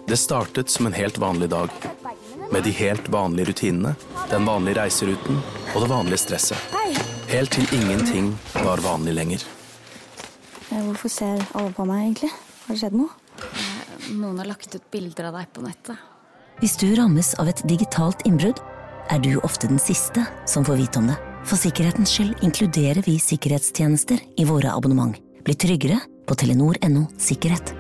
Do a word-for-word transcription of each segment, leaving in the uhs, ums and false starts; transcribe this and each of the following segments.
Det startet som en helt vanlig dag, med de helt vanlige rutinene, den vanlige reiseruten og det vanlige stresset. Helt til ingenting var vanlig lenger. Hvorfor ser alle på meg egentlig? Har det skjedd noe? Noen har lagt ut bilder av deg på nettet. Hvis du rammes av et digitalt innbrudd, er du ofte den siste som får vite om det. For sikkerhetens skyld inkluderer vi sikkerhetstjenester i våre abonnement. Bli tryggere på telenor punktum no sikkerhet.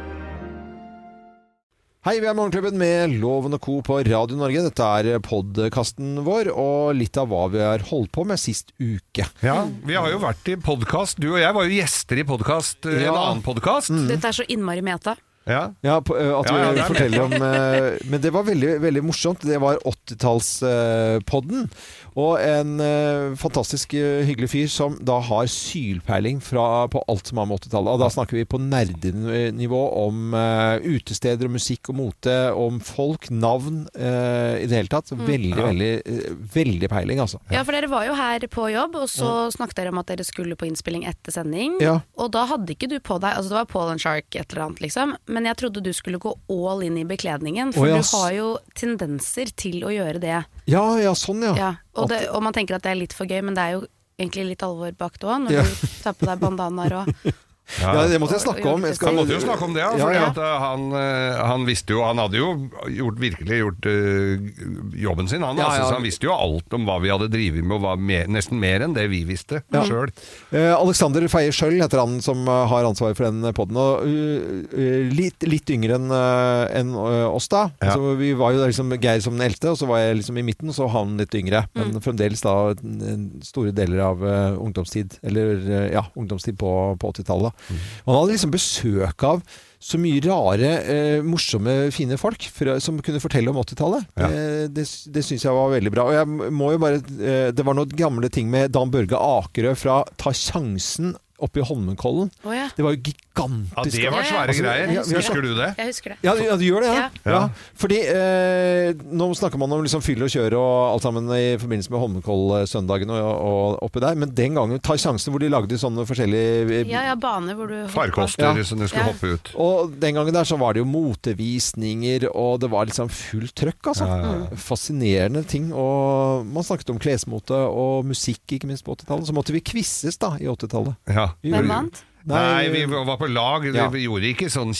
Hei, vi er Morgenklubben med Loven og Co. på Radio Norge. Dette er podcasten vår, og litt av hva vi har holdt på med sist uke. Ja, vi har jo vært i podcast. Du og jeg var jo gjester i podcast, ja. En annen podcast. Mm. Dette er så innmari meta. Ja, ja på, at ja, ja, vi forteller om uh, Men det var veldig, veldig morsomt. Det var åttitalspodden uh, og en uh, fantastisk uh, hyggelig fyr som da har sylpeiling fra, på alt som har med åttitallet. Og da snakker vi på nerdenivå om uh, utesteder og musikk og mote, om folk, navn uh, i det hele tatt. Veldig, mm. veldig, uh, veldig peiling, altså. Ja, for dere var jo her på jobb, og så mm. snakket dere om at dere skulle på innspilling etter sending. Ja. Og da hadde ikke du på deg, altså det var Paul and Shark et eller annet liksom, men jeg trodde du skulle gå all inn i bekledningen, for oh, yes. du har jo tendenser til å gjøre det. Ja, ja, sånn ja. ja og, det, og man tenker at det er litt for gøy, men det er jo egentlig litt alvor bak det også, når ja. du tar på deg bandanaer og... Ja. ja, det måtte jeg snakke om. Jeg skal... Han måtte jo snakke om det, ja, for ja, ja. han, han visste jo, han hadde jo gjort, virkelig gjort uh, jobben sin, han, ja, altså, ja. Så han visste jo alt om hva vi hadde drivet med, og var mer, nesten mer enn det vi visste ja. Selv. Uh, Alexander Feie Schøll heter han som uh, har ansvar for den podden, og uh, uh, litt, litt yngre enn uh, en, uh, oss da. Ja. Så vi var jo liksom Geir som den eldste, og så var jeg liksom i midten, og så han litt yngre. Men mm. fremdeles da store deler av uh, ungdomstid, eller uh, ja, ungdomstid på, på åttitallet. Mm. Han hadde liksom besøk av så mye rare, eh, morsomme, fine folk for, som kunne fortelle om åttitallet. Ja. Eh, det det syns jeg var veldig bra. Og jeg må jo bare eh, det var noen gamle ting med Dan Børge Akerø fra Ta sjansen oppe i Holmenkollen. Oh, ja. Det var jo gigantisk. Ja, det var svære altså, greier. Ja, husker du det? Jeg husker det. Ja, ja du gjør det, ja. ja. ja. Fordi eh, nå snakker man om liksom fyll og kjøre og alt sammen i forbindelse med Holmenkoll-søndagen og, og oppi der, men den gangen Ta sjansen hvor de lagde sånne forskjellige ja, ja, baner hvor du farkoster ja. Som du skulle ja. Hoppe ut. Og den gangen der så var det jo motevisninger, og det var liksom fullt trøkk, altså. Ja, ja, ja. Fascinerende ting, og man snakket om klesmote og musikk, ikke minst på åttitallet. Så måtte vi quizes da, i åttitallet. Ja. Hvem vant? Nei, Nei, vi var på lag. Ja. Vi gjorde ikke sånn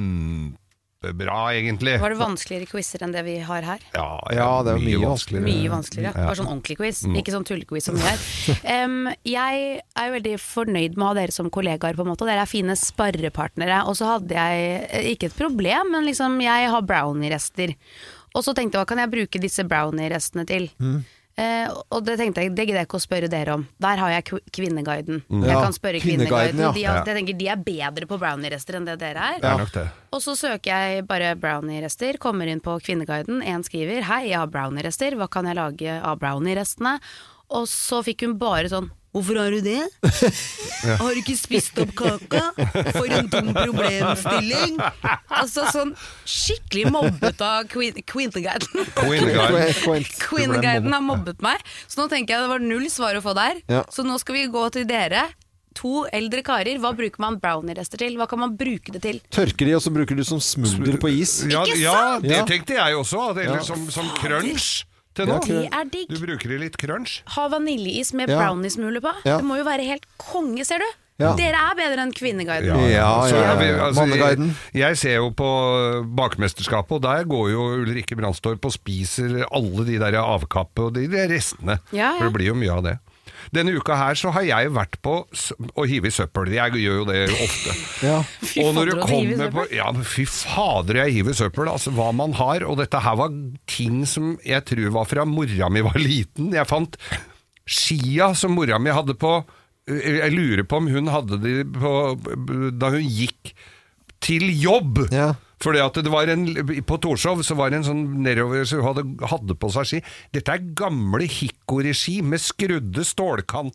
kjempebra, egentlig. Var det vanskeligere quizer enn det vi har her? Ja, ja, ja det var mye, mye vanskeligere. Mye vanskeligere, ja. Det var sånn ordentlig quiz, mm. ikke sånn tullequiz som det er. Um, jeg er jo veldig fornøyd med å ha dere som kollegaer, på en måte. Dere er fine sparrepartnere. Og så hadde jeg ikke et problem, men liksom, jeg har brownie-rester. Og så tenkte jeg, hva kan jeg bruke disse brownie-restene til? Mm. Uh, og det tenkte jeg, det gidder jeg ikke å spørre dere om. Der har jeg Kvinneguiden. mm. Jeg kan spørre Kvinneguiden, ja. de, er, jeg tenker de er bedre på brownie-rester enn det dere er, ja. Det. Og så søker jeg bare brownie-rester, kommer inn på Kvinneguiden. En skriver, hei, jeg har brownie-rester, hva kan jeg lage av brownie-restene? Og så fikk hun bare sånn, hvorfor har du det? Ja. Har du ikke spist opp kaka? For en dum problemstilling. Altså sånn skikkelig mobbet av Kvinneguiden. Kvinneguiden har mobbet meg. Så nå tenker jeg det var null svar å få der. Ja. Så nå skal vi gå til dere. To eldre karer, hva bruker man brownie-rester til? Hva kan man bruke det til? Tørker de, og så bruker du som smulder på is. Ja, ikke ja sant? Det tenkte jeg også. Det er liksom som crunch. Til nå. Det er digg. Du bruker det litt crunch. Ha vaniljeis med ja. brownie-smuler på. Ja. Det må jo være helt konge, ser du. Ja. Dere er bedre enn Kvinneguiden. Ja, ja, ja, ja. Vi, altså, jeg, jeg ser jo på bakmesterskapet, og der går jo Ulrikke Brandstorp og spiser alle de der avkappet og de der restene. Ja, ja. For det blir jo mye av det. Denne uka her så har jeg vært på å hive i søppel. Jeg gjør jo det ofte. Ja. Fy og når fader, du kommer på ja, fy fader, jeg hiver søppel. Altså hva man har. Og dette her var ting som jeg tror var fra mora mi var liten. Jeg fant skia som mora mi hadde på. Jeg lurer på om hun hadde de på da hun gikk til jobb. Ja. Fordi at det var en, på Torshov så var det en sånn nedover som hadde, hadde på seg ski. Dette er gamle hikko-regi med skrudde stålkanter.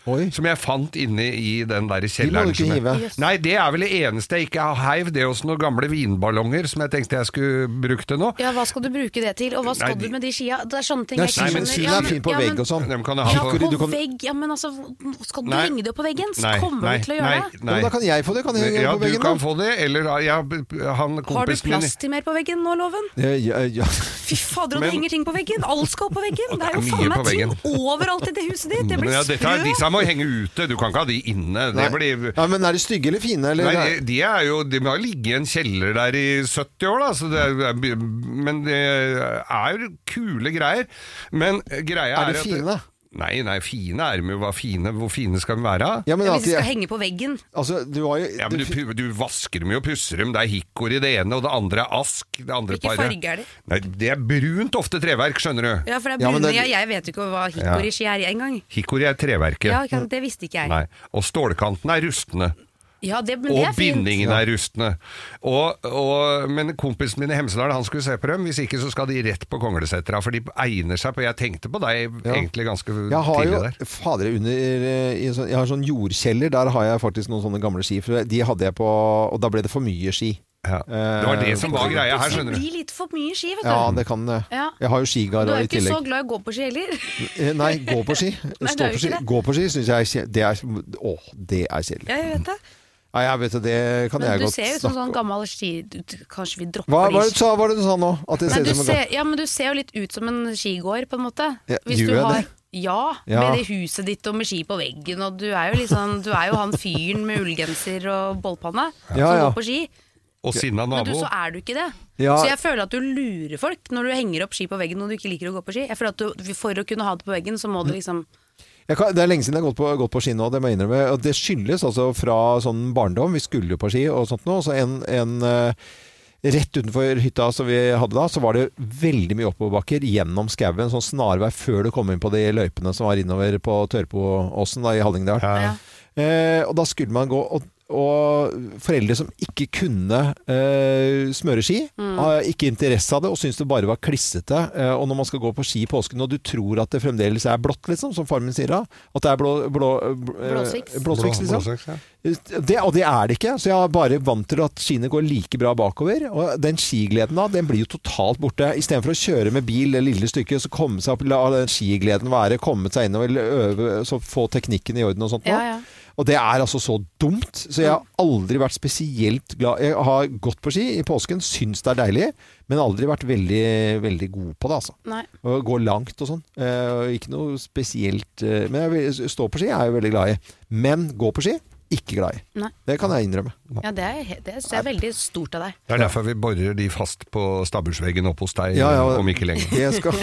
Oi. som jeg fant inne i den der De må kjelleren. du ikke som jeg- hive. Yes. Nei, det er vel det eneste jeg ikke har heiv. Det er også noen gamle vinballonger som jeg tenkte jeg skulle bruke det nå. Ja, hva skal du bruke det til? Og hva skal Nei, de- du med de skia? Det er sånne ting Nei, jeg ikke Nei, men skjønner. Skiene Ja, er men- fint på ja, men- vegg og sånn. Dem kan jeg ha Ja, på. Hickory, på du kan- vegg. Ja, men altså, skal du Nei. henge det opp på veggen? Så Nei, kommer nei, du til å gjøre nei, det. Ja, men da kan jeg få det, kan jeg henge Ja, på du veggen kan da? få det, eller ja, han Har du kompisen min plass til mer på veggen nå, Loven? Ja, ja, ja. Fy fader, og Men- det henger ting på veggen! Alt skal opp på veggen! Det er jo Det er faen mye på meg ting veggen. overalt i det huset ditt! Det Men blir ja, dette er, sprø! disse må henge ute, du kan ikke ha de inne. Det Nei. blir... Ja, men er de stygge eller fine? Eller? Nei, de er jo De må ha ligget i en kjeller der i sytti år, da. Så det er, men det er jo kule greier. Men greia er, Er de at fine? Nei, nei, fine er de jo. Hva fine, hvor fine skal de være? Ja, men Ja, at hvis de skal de, henge på veggen. altså, du har jo Ja, men du, pu- du vasker dem jo og pusser dem. Det er hickory det ene, og det andre er ask. Det andre Hvilken bare- farge er de? Nei, det er brunt ofte treverk, skjønner du. Ja, for det er Ja, men brune. det- Jeg, jeg vet jo ikke hva hickory-ski er engang. Hickory er treverket. Ja, kan- det visste ikke jeg. Nei. Og stålkanten er rustne. Ja, det, men det Og er fint. bindingen er rustne. Og, og, men kompisen min i Hemsedal, han skulle se på dem. Hvis ikke så skal de rett på Konglesetra, for de egner seg på. Jeg tenkte på deg Ja. egentlig ganske Jeg har tidlig jo, der. fader, under, eh, i en sånn, jeg har sånn jordkjeller, der har jeg faktisk noen sånne gamle ski, for de hadde jeg på, og da ble det for mye ski. Ja. Det var det som var greia her, skjønner Det du. blir litt for mye ski, vet du. Ja, det kan det. Ja. Jeg har jo Du skigard er i jo ikke så tillegg. glad i å gå på ski heller. Eh, Nei, gå på ski. Nei, Stå det er jo på ski. ikke det. Gå på ski syns jeg er kje- det er, Åh, det er kjedelig. Ja, jeg vet det. Nei, jeg vet det, det kan Men jeg du godt ser jo ut som snakke sånn om. gammel ski... Du, du- kanskje vi dropper Hva de var det du sa, hva var det du sa nå? At det Nei, ser du ut som en ser, ja, men du ser jo litt ut som en skigåer, på en måte. Ja, Hvis gjør du jeg har, det? ja, Ja. med det huset ditt og med ski på veggen, og du er jo liksom Du er jo han fyren med ullgenser og bollpanne Ja, som ja. går på ski. Og sinna Men du, nabo. så er du ikke det. Ja. Så jeg føler at du lurer folk når du henger opp ski på veggen og du ikke liker å gå på ski. Jeg føler at du, For å kunne ha det på veggen, så må du liksom Jeg kan, det er lenge siden jeg har gått på, gått på ski nå, det må jeg innrømme. Og det skyldes altså fra sånn barndom. Vi skulle jo på ski og sånt nå. Så en, en eh, rett utenfor hytta som vi hadde da, så var det veldig mye oppoverbakker gjennom skauen. Sånn snarvei før du kom inn på de løypene som var innover på Tørpoåsen da, i Hallingdal. ja. Eh, og da skulle man gå og, og foreldre som ikke kunne eh, smøre ski, har ikke interesse av det og syntes det bare var klissete. Eh, og når man skal gå på ski i påsken og du tror at det fremdeles er blått, liksom, som far min sier da, at det er blå, blå, blå, eh, Blåsviks. blåsviks, liksom. Blåsviks, ja. Det, og det er det ikke, så jeg er bare vant til at skiene går like bra bakover. Og den skigleden da, den blir jo totalt borte. I stedet for å kjøre med bil det lille stykket, så komme seg opp, la den skigleden være, komme seg innover, øve, så få teknikken i orden og sånt. nå. Ja, ja. Og det er altså så dumt, så jeg har aldri vært spesielt glad. Jeg har gått på ski i påsken, syns det er deilig, men aldri vært veldig, veldig god på det, altså. Nei. Å gå langt og sånn. Eh, ikke noe spesielt eh, Men jeg, vil- stå på ski er jeg jo veldig glad i. Men gå på ski, ikke glad i. Nei. Det kan jeg innrømme. Ja, det er, he- det er veldig stort av deg. Det er derfor vi borer de fast på stabbursveggen oppe hos deg Ja, ja. om ikke lenge. Det skal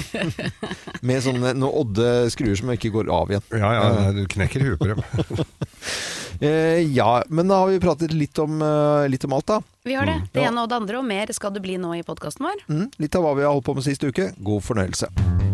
med sånne noen odde skruer som ikke går av igjen. Ja, ja, du knekker huet på dem. Eh, ja, men da har vi pratet litt om, eh, litt om alt, da. Vi har det. Det Ja. ene og det andre, og mer skal det bli nå i podkasten vår. Mm, litt av hva vi har holdt på med sist uke. God fornøyelse.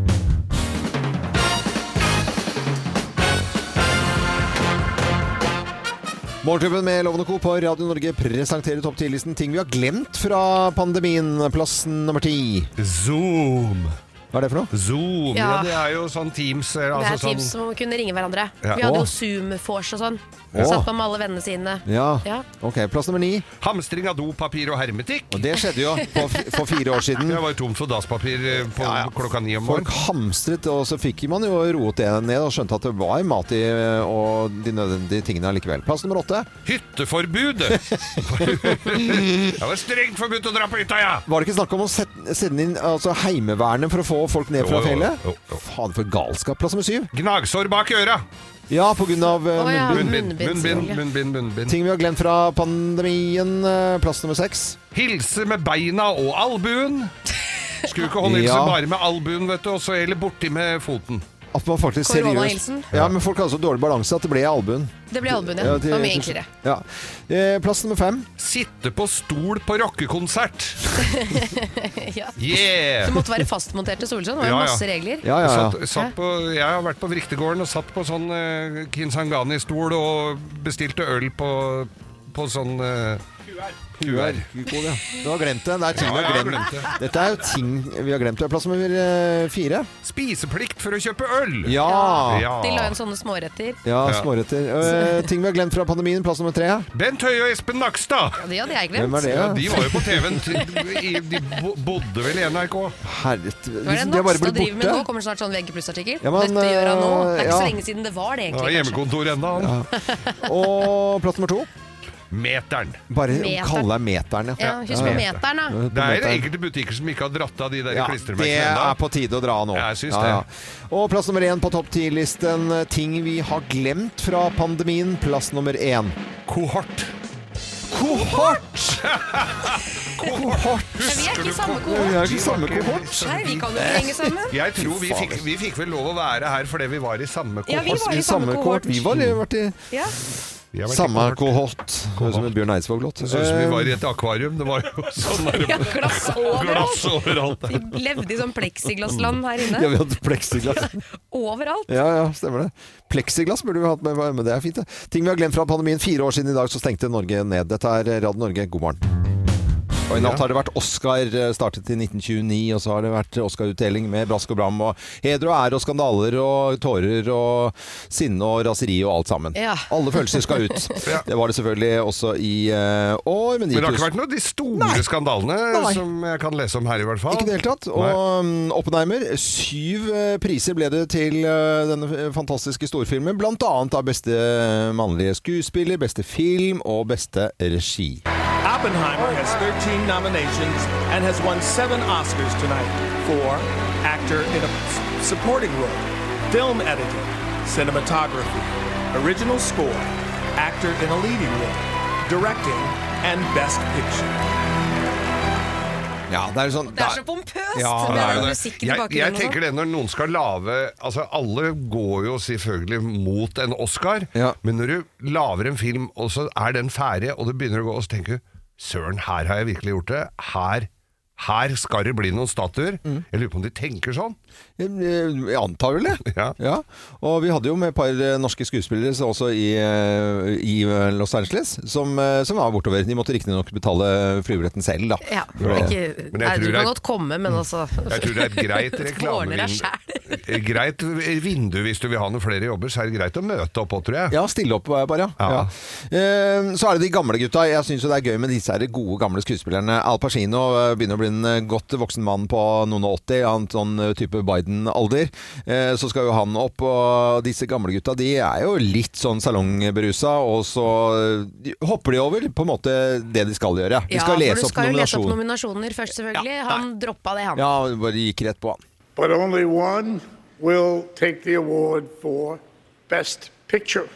Morgenklubben med Loven og Co. på Radio Norge presenterer topp ti-listen ting vi har glemt fra pandemien. Plass nummer ti. Zoom. Hva er det for noe? Zoom, ja. Ja. Det er jo sånn Teams eh, Det er altså Teams sånn, som kunne ringe hverandre. Ja. Vi hadde Å. jo Zoom-vors og sånn. Å. Satt på med alle vennene sine. Ja. Ja. Ok, plass nummer ni. Hamstring av dopapir og hermetikk. Og det skjedde jo på, for fire år siden. Det var jo tomt for dasspapir eh, på Ja, ja. klokka ni om Folk morgenen. hamstret, og så fikk man jo roet det ned og skjønte at det var mat i og de nødvendige tingene likevel. Plass nummer åtte. Hytteforbudet! Det var strengt forbudt å dra på hytta, ja! Var det ikke snakk om å sette, sende inn altså, heimevernet for å få folk ned fra Jo, jo, fjellet? jo, jo. Faen for galskap. Plass nummer syv. Gnagsår bak øra. Ja, på grunn av uh, Å, ja. munnbind. Munnbind, Munnbind, munnbind, selvfølgelig. munnbind, munnbind. Ting vi har glemt fra pandemien. uh, Plass nummer seks. Hilse med beina og albuen. Skulle ikke håndhilse Ja. bare med albuen, vet du, og så eller borti med foten. At man faktisk seriøst Koronahilsen. Ja, men folk hadde så dårlig balanse at det ble albuen. Det ble albuen, Ja, ja. til- Det var mye enklere. Ja. Eh, plass nummer fem. Sitte på stol på rockekonsert. Ja. Yeah! Du måtte være fastmonterte solsiden. Det var jo Ja, ja. masse regler. Ja, ja, ja. Satt, satt på, jeg har vært på Vriktegården og satt på sånn uh, Kinsangani-stol og bestilte øl på på sånn uh, Q R-kode, ja. Du har glemt det. Det er ting ja, vi har glemt. glemt det. Dette er jo ting vi har glemt. Plass nummer uh, fire. Spiseplikt for å kjøpe øl! Ja! ja. De la inn sånne småretter. Ja, småretter. Uh, ting vi har glemt fra pandemien. Plass nummer tre. Bent Høie og Espen Nakstad! Ja, de hadde jeg glemt. Hvem er det? Ja, de var jo på T V-en. De bodde vel i N R K. Herret. Hva er det Nakstad driver med nå? Kommer snart sånn V G pluss-artikkel. Ja, men, Dette gjør han nå. Det er ikke ja. så lenge siden det var det, egentlig. Ja, hjemmekontor enda. Ja. Og plass nummer to. Meteren. Bare meteren. Kalle deg meteren, ja. Ja, husk på meteren, da. Det er enkelte butikker som ikke har dratt av de der ja, klistremerkene enda. Det er på tide å dra nå. Ja, jeg synes ja, ja. det. Og plass nummer én på topp ti-listen. Ting vi har glemt fra pandemien. Plass nummer én. Kohort. Kohort! Kohort! Men vi er ikke i samme kohort. Vi er ikke i samme kohort. Nei, vi kan jo ikke henge sammen. Jeg tror vi fikk, vi fikk vel lov å være her fordi vi var i samme kohort. Ja, vi var i samme kohort. Vi var vært i... Ja. Samme kohort. Det som en Bjørn Eidsvåg-låt. Det så ut som vi var i et akvarium. Det var jo sånn der, ja, glass overalt. glass overalt. Vi levde i sånn plexiglassland her inne. Ja, vi hadde plexiglass. Ja, overalt. Ja, ja, stemmer det. Plexiglass burde vi hatt med, men det er fint det. Ting vi har glemt fra pandemien. Fire år siden i dag så stengte Norge ned. Dette er Radio Norge. God morgen. Og i natt har det vært Oscar, startet i nitten tjueni, og så har det vært Oscar-utdeling med brask og bram, og heder og ære og skandaler og tårer og sinne og raseri og alt sammen. Ja. Alle følelser skal ut. Ja. Det var det selvfølgelig også i uh, år. Men, men det har ikke vært noe av de store Nei. skandalene Nei. som jeg kan lese om her i hvert fall. Ikke det hele tatt. Og um, Oppenheimer, syv uh, priser ble det til uh, denne fantastiske storfilmen, blant annet av beste mannlige skuespiller, beste film og beste regi. Oppenheimer has thirteen nominations and has won seven Oscars tonight for actor in a supporting role, film editing, cinematography, original score, actor in a leading role, directing, and best picture. Ja, det er sånn Det er så pompøst ja, med det den musikken i jeg, bakgrunnen. jeg tenker det når noen skal lave altså alle går jo selvfølgelig mot en Oscar, ja. men når du laver en film og så er den ferdig og det begynner å gå, og så tenker du søren, her har jeg virkelig gjort det. Her, her skal det bli noen statuer. Mm. Jeg lurer på om de tenker sånn. Jeg antar vel det. Ja. Ja. Og vi hadde jo med et par norske skuespillere også i, i Los Angeles, som, som var bortover. De måtte riktig nok betale flybilletten selv, da. Ja, ja. ikke, nei, du kan godt komme, men altså jeg tror det er et greit reklamevindu. Greit vindu hvis du vil ha noen flere jobber, så er det greit å møte opp også, tror jeg. Ja, stille opp bare, ja. ja. ja. Så er det de gamle gutta. Jeg synes jo det er gøy med disse her gode gamle skuespillerne. Al Pacino begynner å bli en godt voksen mann på noen og åtti, han sånn type Biden-alder. Så skal jo han opp, og disse gamle gutta, de er jo litt sånn salongberusa, og så hopper de over på en måte det de skal gjøre. De skal ja, lese for du skal opp jo lese opp nominasjon. nominasjoner først, selvfølgelig. Ja, han droppa det, han. Ja, bare gikk rett på han. But only one will take the award for Best Picture.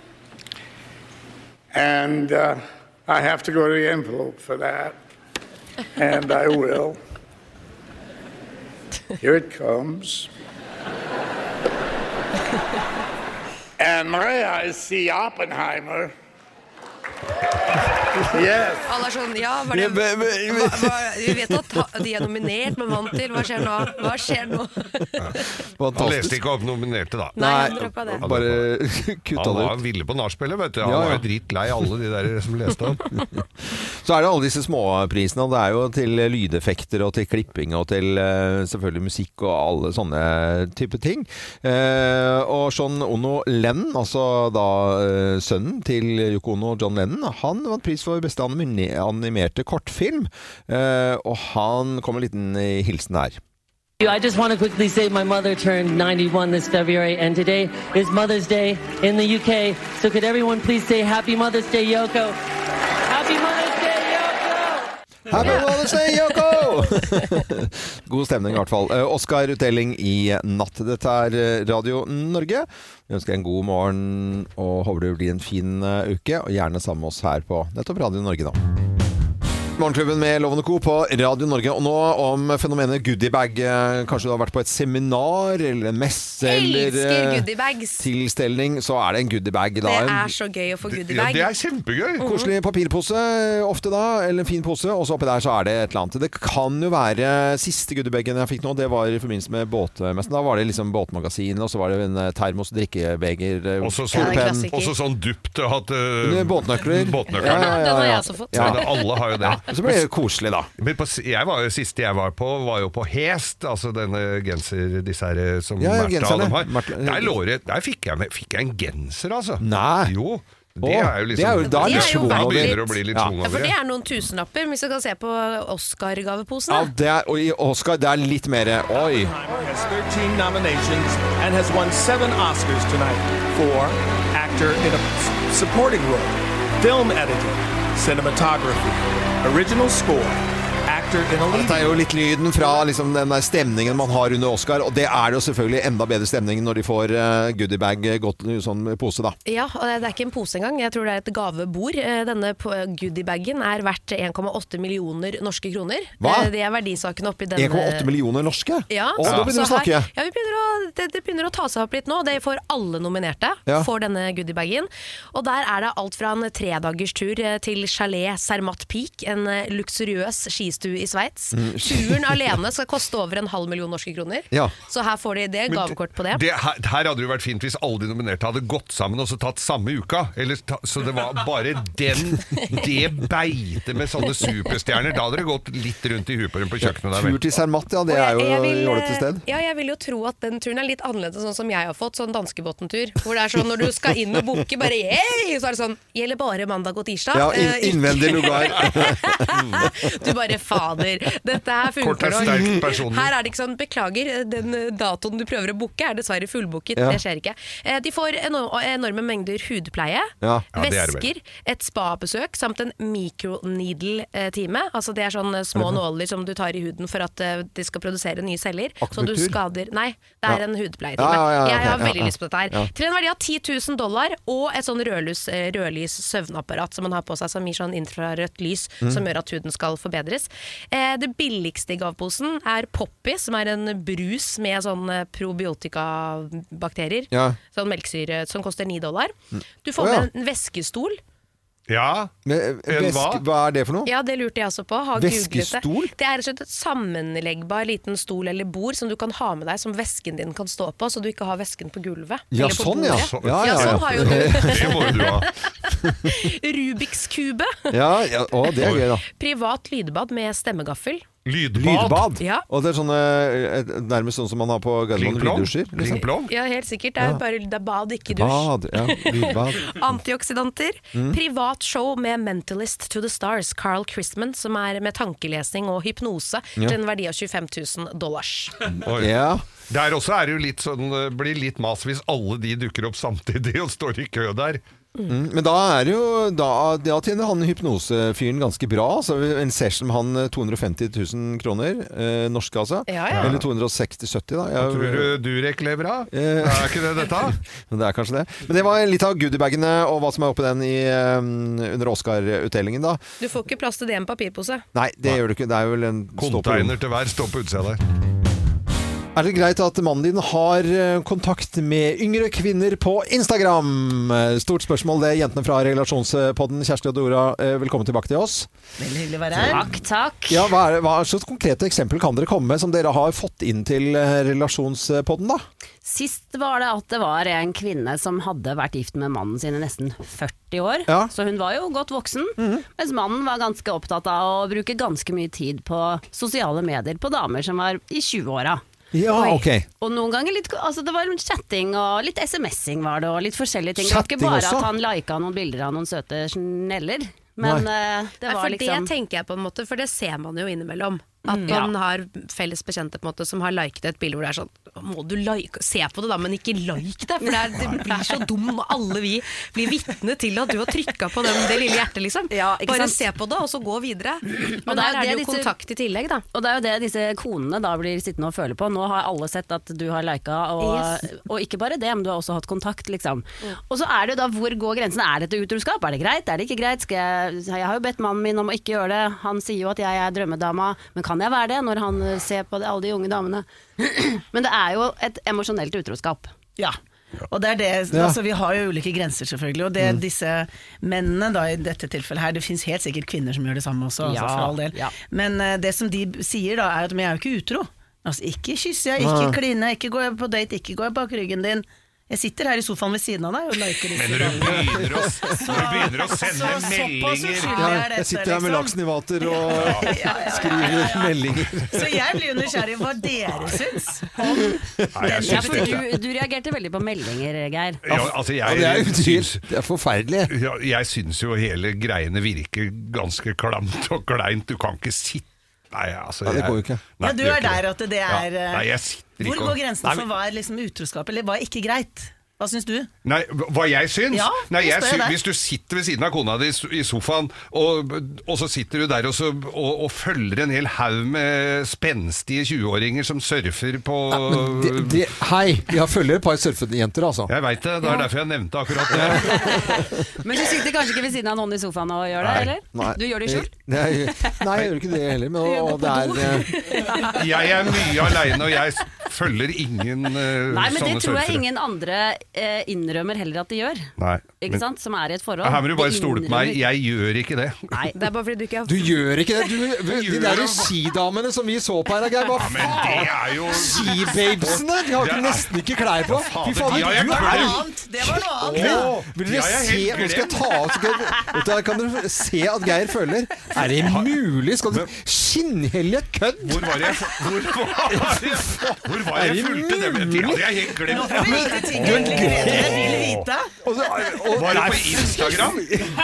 And uh, I have to go to the envelope for that. And I will. Here it comes. And may I see Oppenheimer? Yes. Alle er sånn, ja, var det, hva, hva, vi vet at de er nominert, men vant til. Hva skjer nå? Hva skjer nå? Han leste ikke opp nominerte da. Nei, han droppet det. Bare kutta Han det var ut. ville på nachspielet, vet du. Han Ja, ja. var jo dritlei alle de der som leste han. Så er det alle disse småprisene, og det er jo til lydeffekter og til klipping og til uh, selvfølgelig musikk og alle sånne type ting. Uh, og Sean Ono Lennon, altså da uh, sønnen til Yoko Ono og John Lennon, han vant pris for beste animerte kortfilm, uh, og han kom med en liten hilsen her. I just want to quickly say my mother turned ninety-one this February, and today is Mother's Day in the U K. So could everyone please say Happy Mother's Day, Yoko? Happy Mother's Day, Yoko! Happy Mother's Day, Yoko! God stemning i hvert fall. Uh, Oscar-utdeling i natt. Dette er Radio Norge. Vi ønsker en god morgen, og håper det blir en fin uh, uke, og gjerne sammen med oss her på nettopp Radio Norge da. Morgenklubben med Lovende Co på Radio Norge. Og nå om fenomenet goodiebag. Kanskje du har vært på et seminar eller en messe eller Elsker goodiebags. tilstelning, så er det en goodiebag. Det er så gøy å få goodiebag. Ja, det er kjempegøy. Mhm. Koselig papirpose ofte da, eller en fin pose, og så oppi der så er det et eller annet. Det kan jo være siste goodiebagen jeg fikk nå, det var i forbindelse med båtmessen. Da var det liksom båtmagasin, og så var det en termos, drikkebeger, også sånn, kulepenn. også sånn dupt at uh, båtnøkler. båtnøkler. Ja, ja, ja, ja. Den har jeg også fått. Ja. Ja, alle har jo det. Ja, så ble det koselig da. Men på, jeg var jo, siste jeg var på, var jo på Hest, altså denne genser, disse her som Ja, ja, Märtha genserne. de har. Märtha- Der, låret, der fikk, jeg, med- fikk jeg en genser, altså. Nei. Jo. Det Åh, er jo liksom det er jo- da er det da schwung over. begynner det å bli litt Ja. schwung Ja, for over det det. er noen tusenlapper, hvis du kan se på Oscar-gaveposen. Ja, det er, og i Oscar, det er litt mer, oi. Has thirteen nominations and has won seven Oscars tonight for actor in a s- supporting role, film editing, cinematography, original score, actor in a lead. Dette er jo litt lyden fra liksom, den der stemningen man har under Oscar, og det er jo selvfølgelig enda bedre stemning når de får uh, goodiebag, uh, godt sånn pose da. Ja, og det er ikke en pose engang. Jeg tror det er et gavebord. Eh, Denne po- goodiebagen er verdt en komma åtte millioner norske kroner. Hva? Eh, Det er verdisakene oppi denne... en komma åtte millioner norske? Ja, Å, da begynner vi å så snakke. her- Ja, vi begynner å, det, det begynner å ta seg opp litt nå. Det får alle nominerte Ja. for denne goodiebagen. Og der er det alt fra en tredagers tur eh, til Chalet Zermatt Peak, en eh, luksuriøs skistue i Sveits. Turen alene skal koste over en halv million norske kroner. Ja. Så her får de det, Men gavekort på det. det her, her hadde det jo vært fint hvis alle de nominerte hadde gått sammen og så tatt samme uka. Eller ta, så det var bare den, det beitet med sånne superstjerner. Da hadde det gått litt rundt i huet på dem på kjøkkenet der. Tur vel. til Zermatt, ja, det Og er jo jeg- jeg vil, jålete sted. Ja, jeg vil jo tro at den turen er litt annerledes sånn som jeg har fått, sånn danskebåten-tur. Hvor det er sånn når du skal inn og booke, bare hey! Så er det sånn, gjelder bare mandag og tirsdag. Ja, Eh, inn, ikke- innvendig lugar. Du bare fader, dette her Kort funker er nok. sterkt personlig. Her er det ikke sånn, beklager, den eh, datoen du prøver å booke er dessverre fullbooket, Ja. det skjer ikke. Eh, De får eno- enorme mengder hudpleie, Ja. Ja, det er det vel. væsker, et spabesøk samt en microneedle-time. Altså det er sånne små nåler som du tar i huden for at eh, de skal produsere nye celler. Så du Akupunktur? skader Nei, det er Ja. en hudpleietime. Ja, ja, ja, Jeg har ok, ja, veldig ja. lyst på dette her. Ja. Til en verdi av ti tusen dollar og et sånn rødlys, eh, rødlys søvnapparat som man har på seg, som gir sånn infrarødt lys Mm. som gjør at huden skal forbedres. Eh, det billigste i gaveposen er Poppy, som er en brus med sånn eh, probiotikabakterier. Ja. Sånn melkesyre som koster ni dollar. Du får Å, ja. med en væskestol. Ja, Men, En væsk, hva? hva er det for noe? Ja, det lurte jeg også på. Har googlet det. Væskestol? Det er rett og slett et sammenleggbar liten stol eller bord som du kan ha med deg, som væsken din kan stå på, så du ikke har væsken på gulvet. Ja, eller på sånn, ja. bordet. Så- Ja, Ja, ja, sånn ja. har jo du. det må jo du ha. Rubiks kube. Ja, ja, å, det er gøy da. Privat lydbad med stemmegaffel. Lydbad. Lydbad. Ja. Og det er sånne, eh, nærmest sånn som man har på Gardermoen Klingplong. lyddusjer. Liksom. Klingplong. Ja, helt sikkert. Det er bare det er bad, ikke dusj. Bad, ja, lydbad. Antioksidanter. Mm. Privat show med Mentalist to the Stars, Carl Christman, som er med tankelesning og hypnose, Ja. til en verdi av tjuefem tusen dollars. Oi. Ja. Der også er det jo litt sånn, det blir litt mas hvis alle de dukker opp samtidig og står i kø der. Mm, men da er det jo da, da tjener han hypnosefyren ganske bra. Så en session med han to hundre og femti tusen kroner, eh, norske altså. Ja, ja. Eller to hundre og seksti sytti da. Hva Jeg, tror du Durek lever av? Eh. Er ikke det dette? Men det er kanskje det. Men det var litt av goodiebagene og hva som er oppi den i, eh, under Oscar-utdelingen da. Du får ikke plass til det i en papirpose. Nei, det gjør du ikke. Det er vel en stå på rom. Container til hver står på utsida der. Er det greit at mannen din har eh, kontakt med yngre kvinner på Instagram? Eh, Stort spørsmål det, jentene fra relasjonspodden. Kjersti og Dora, eh, velkommen tilbake til oss. Veldig hyggelig å være her. Takk, takk. Ja, hva, er, hva slags konkrete eksempler kan dere komme med som dere har fått inn til eh, relasjonspodden da? Sist var det at det var en kvinne som hadde vært gift med mannen sin i nesten førti år. Ja. Så hun var jo godt voksen, mens mannen var ganske opptatt av å bruke ganske mye tid på sosiale medier på damer som var i tjue-åra. Ja, Oi. ok. Og noen ganger litt, altså det var chatting og litt smsing var det, og litt forskjellige ting. Det var Chatting ikke bare også? at han liket noen bilder av noen søte sneller, men eh, det Nei, var for liksom... det tenker jeg på en måte, for det ser man jo innimellom. At Mm. man har felles bekjente på en måte som har liket et bilde hvor det er sånn må du like, se på det da, men ikke like det, for det, er, det blir så dum når alle vi blir vitne til at du har trykket på den, det lille hjertet liksom. Ja, Bare sant? se på det, og så gå videre. Og Men der er det jo disse, kontakt i tillegg da. Og det er jo det disse konene da blir sittende og føle på. Nå har alle sett at du har liket, og, Yes. og ikke bare det, men du har også hatt kontakt, liksom. Mm. Og så er det jo da, hvor går grensen? Er dette utroskap? Er det greit? Er det ikke greit? Skal jeg, jeg har jo bedt mannen min om å ikke gjøre det. Han sier jo at jeg er drømmedama, men kan jeg være det når han ser på det, alle de unge damene? Men det er jo et emosjonelt utroskap. Ja. Og det er det, Ja. altså vi har jo ulike grenser selvfølgelig, og det er disse mennene da i dette tilfellet her, det finnes helt sikkert kvinner som gjør det samme også, Ja, altså for all del. ja. Men uh, det som de sier da er at men jeg er jo ikke utro. Altså ikke kysse jeg, ikke Nei. kline, ikke gå på date, ikke gå bak ryggen din. Jeg sitter her i sofaen ved siden av deg og liker disse Men når du begynner å, når du begynner å sende så- såpass meldinger uskyldig Ja, er dette, jeg sitter her med liksom. laksen i vater og skriver meldinger. Så jeg blir jo nysgjerrig hva dere syns om Nei, jeg Ja, synes for det. du, du reagerte veldig på meldinger, Geir. Ja, altså Ja, jeg, det er jo syns, tydelig. Det er forferdelig. ja, jeg syns jo hele greiene virker ganske klamt og kleint. Du kan ikke sitte Nei, altså Ja, det jeg- går jo ikke. Nei, Ja, du det gjør er ikke der at det er Ja, Nei, jeg sitter Hvor ikke og- går grensen Nei, for hva er liksom utroskap, eller hva er ikke greit? Hva syns du? Nei, hva jeg syns? Ja, Nei, jeg nå spør jeg syns deg. hvis du sitter ved siden av kona di i sofaen, og, og så sitter du der og, så, og, og følger en hel haug med spenstige tjueåringer som surfer på Men det, det, hei, vi har følgere et par surfejenter, altså. Jeg veit det, det er derfor jeg nevnte akkurat det. Men du sitter kanskje ikke ved siden av noen i sofaen og gjør det, Nei. eller? Nei. Du gjør det selv? Nei, nei, jeg gjør ikke det heller, men og, og det er eh, Jeg er mye aleine, og jeg følger ingen uh, Nei, men sånne det tror jeg surfere. ingen andre eh, innrømmer heller at de gjør. Nei, Ikke men- sant? Som er i et forhold. Her må du bare De stole på meg, innrømmer- jeg gjør ikke det. Nei, Det er bare fordi du ikke har Du gjør ikke det! Du, de der skidamene som vi så på her, Geir, hva Ja, men det faen? er jo Skibabesene! De har Det ikke, er- nesten ikke klær på. Hva Fy fader, faen, de har jeg du glemt. er Annet, det var noe annet. Åh, vil De dere har jeg se, helt nå skal jeg glemt. ta av skal jeg, vet du, Kan dere se at Geir føler? Er det mulig? Skal du skinnhellige kødd? Hvor var jeg Hvor var jeg, hvor var Er jeg det fulgte det med? Det hadde jeg helt Nå glemt. får vi vite ting jeg egentlig vil vite. Og så- og- Var det nei, på Instagram?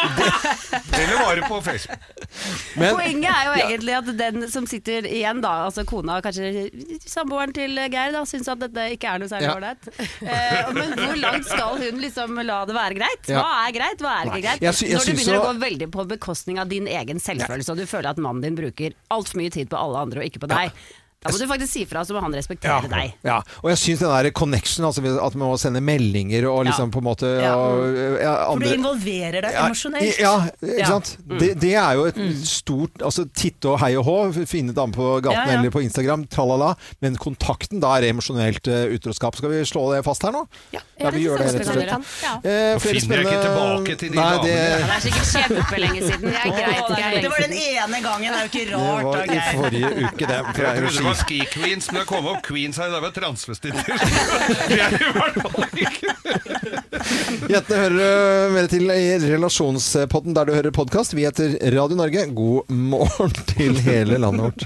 Eller var det på Facebook? Men, Poenget er jo egentlig at den som sitter igjen da, altså kona, kanskje samboeren til Geir da, synes at dette ikke er noe særlig Ja. ålreit. Eh, men hvor langt skal hun liksom la det være greit? Ja. Hva er greit, hva er ikke greit? Jeg sy- jeg Når du synes begynner å så- gå veldig på bekostning av din egen selvfølelse, og du føler at mannen din bruker alt for mye tid på alle andre og ikke på deg, da må du faktisk si fra, så må han respektere deg. ja, og jeg syns den der connection, altså at man må sende meldinger og liksom på en måte Ja. og, ja, For du andre, involverer deg Ja, emosjonelt. Ja, ikke Ja. sant? Det, det er jo et stort altså titte og hei og hå, finne dame på gaten Ja, ja. eller på Instagram, tralala, men kontakten, da er det emosjonelt uh, utroskap. Skal vi slå det fast her nå? Ja, Ja, vi gjør det rett og slett. Ja. Eh, Nå flere finner jeg ikke spennende- tilbake til de Nei, damene. det, Det er sikkert kjempelenge siden. Det er greit, Å, Geir. det var den ene gangen, det er jo ikke det rart var da, i Geir. forrige uke, det. For Jeg det er jo trodde det var ski. Ski Queens, men det kom opp Queens her, det var transvestitter. Det er det i hvert fall ikke. Jentene hører uh, mer til i Relasjonspodden der du hører podkast. Vi heter Radio Norge. God morgen til hele landet vårt.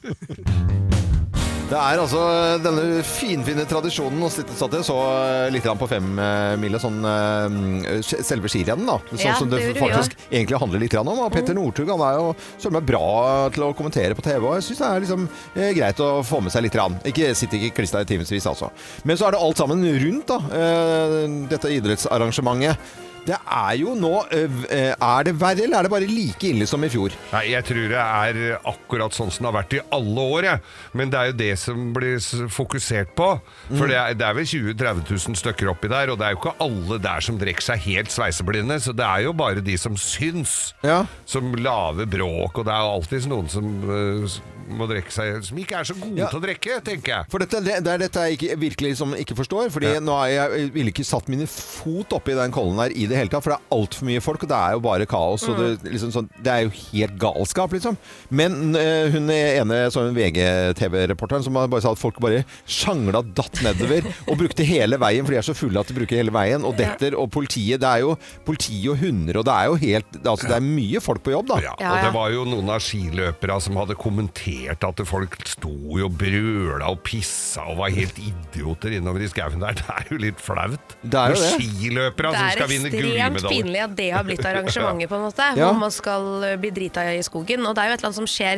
Det er altså denne finfine tradisjonen å sitte satt jeg så litt grann på femmila, sånn uh, selve skirennet, da. Sånn Ja, som det, det gjorde vi faktisk egentlig handler litt grann om. Og Petter Northug, han er jo søren meg bra til å kommentere på T V, og jeg syns det er liksom eh, greit å få med seg litt grann. Ikke sitte ikke klistra i timevis, altså. Men så er det alt sammen rundt, da. eh, dette idrettsarrangementet. Det er jo nå eh, Er det verre, eller er det bare like ille som i fjor? Nei, jeg tror det er akkurat sånn som det har vært i alle år, jeg. Men det er jo det som blir s- fokusert på. For det er, det er vel tjue til tretti tusen stykker oppi der, og det er jo ikke alle der som drikker seg helt sveiseblinde, så det er jo bare de som syns, Ja. som laver bråk, og det er jo alltid noen som eh, s- må drikke seg, som ikke er så gode Ja. til å drikke, tenker jeg. For dette, det, det er dette jeg ikke, virkelig som ikke forstår. Fordi Ja. nå har jeg, jeg ville ikke satt mine fot oppi den kollen der i det hele tatt. For det er altfor mye folk, og det er jo bare kaos. Og det, liksom sånn, det er jo helt galskap, liksom. Men øh, hun ene sånn V G T V-reporteren som bare sa at folk bare sjangla datt nedover og brukte hele veien, for de er så fulle at de bruker hele veien. Og detter, og politiet. Det er jo politi og hunder, og det er jo helt Altså, det er mye folk på jobb, da. Ja, og det var jo noen av skiløpere som hadde kommentert at folk sto jo og brøla og pissa og var helt idioter innover i skauen der. Det er jo litt flaut. Det er jo det. Skiløpere Det som er skal vinne ekstremt gullmedaljer. pinlig at det har blitt arrangementet, på en måte. Ja. Hvor man skal bli drita i skogen. Og det er jo et eller annet som skjer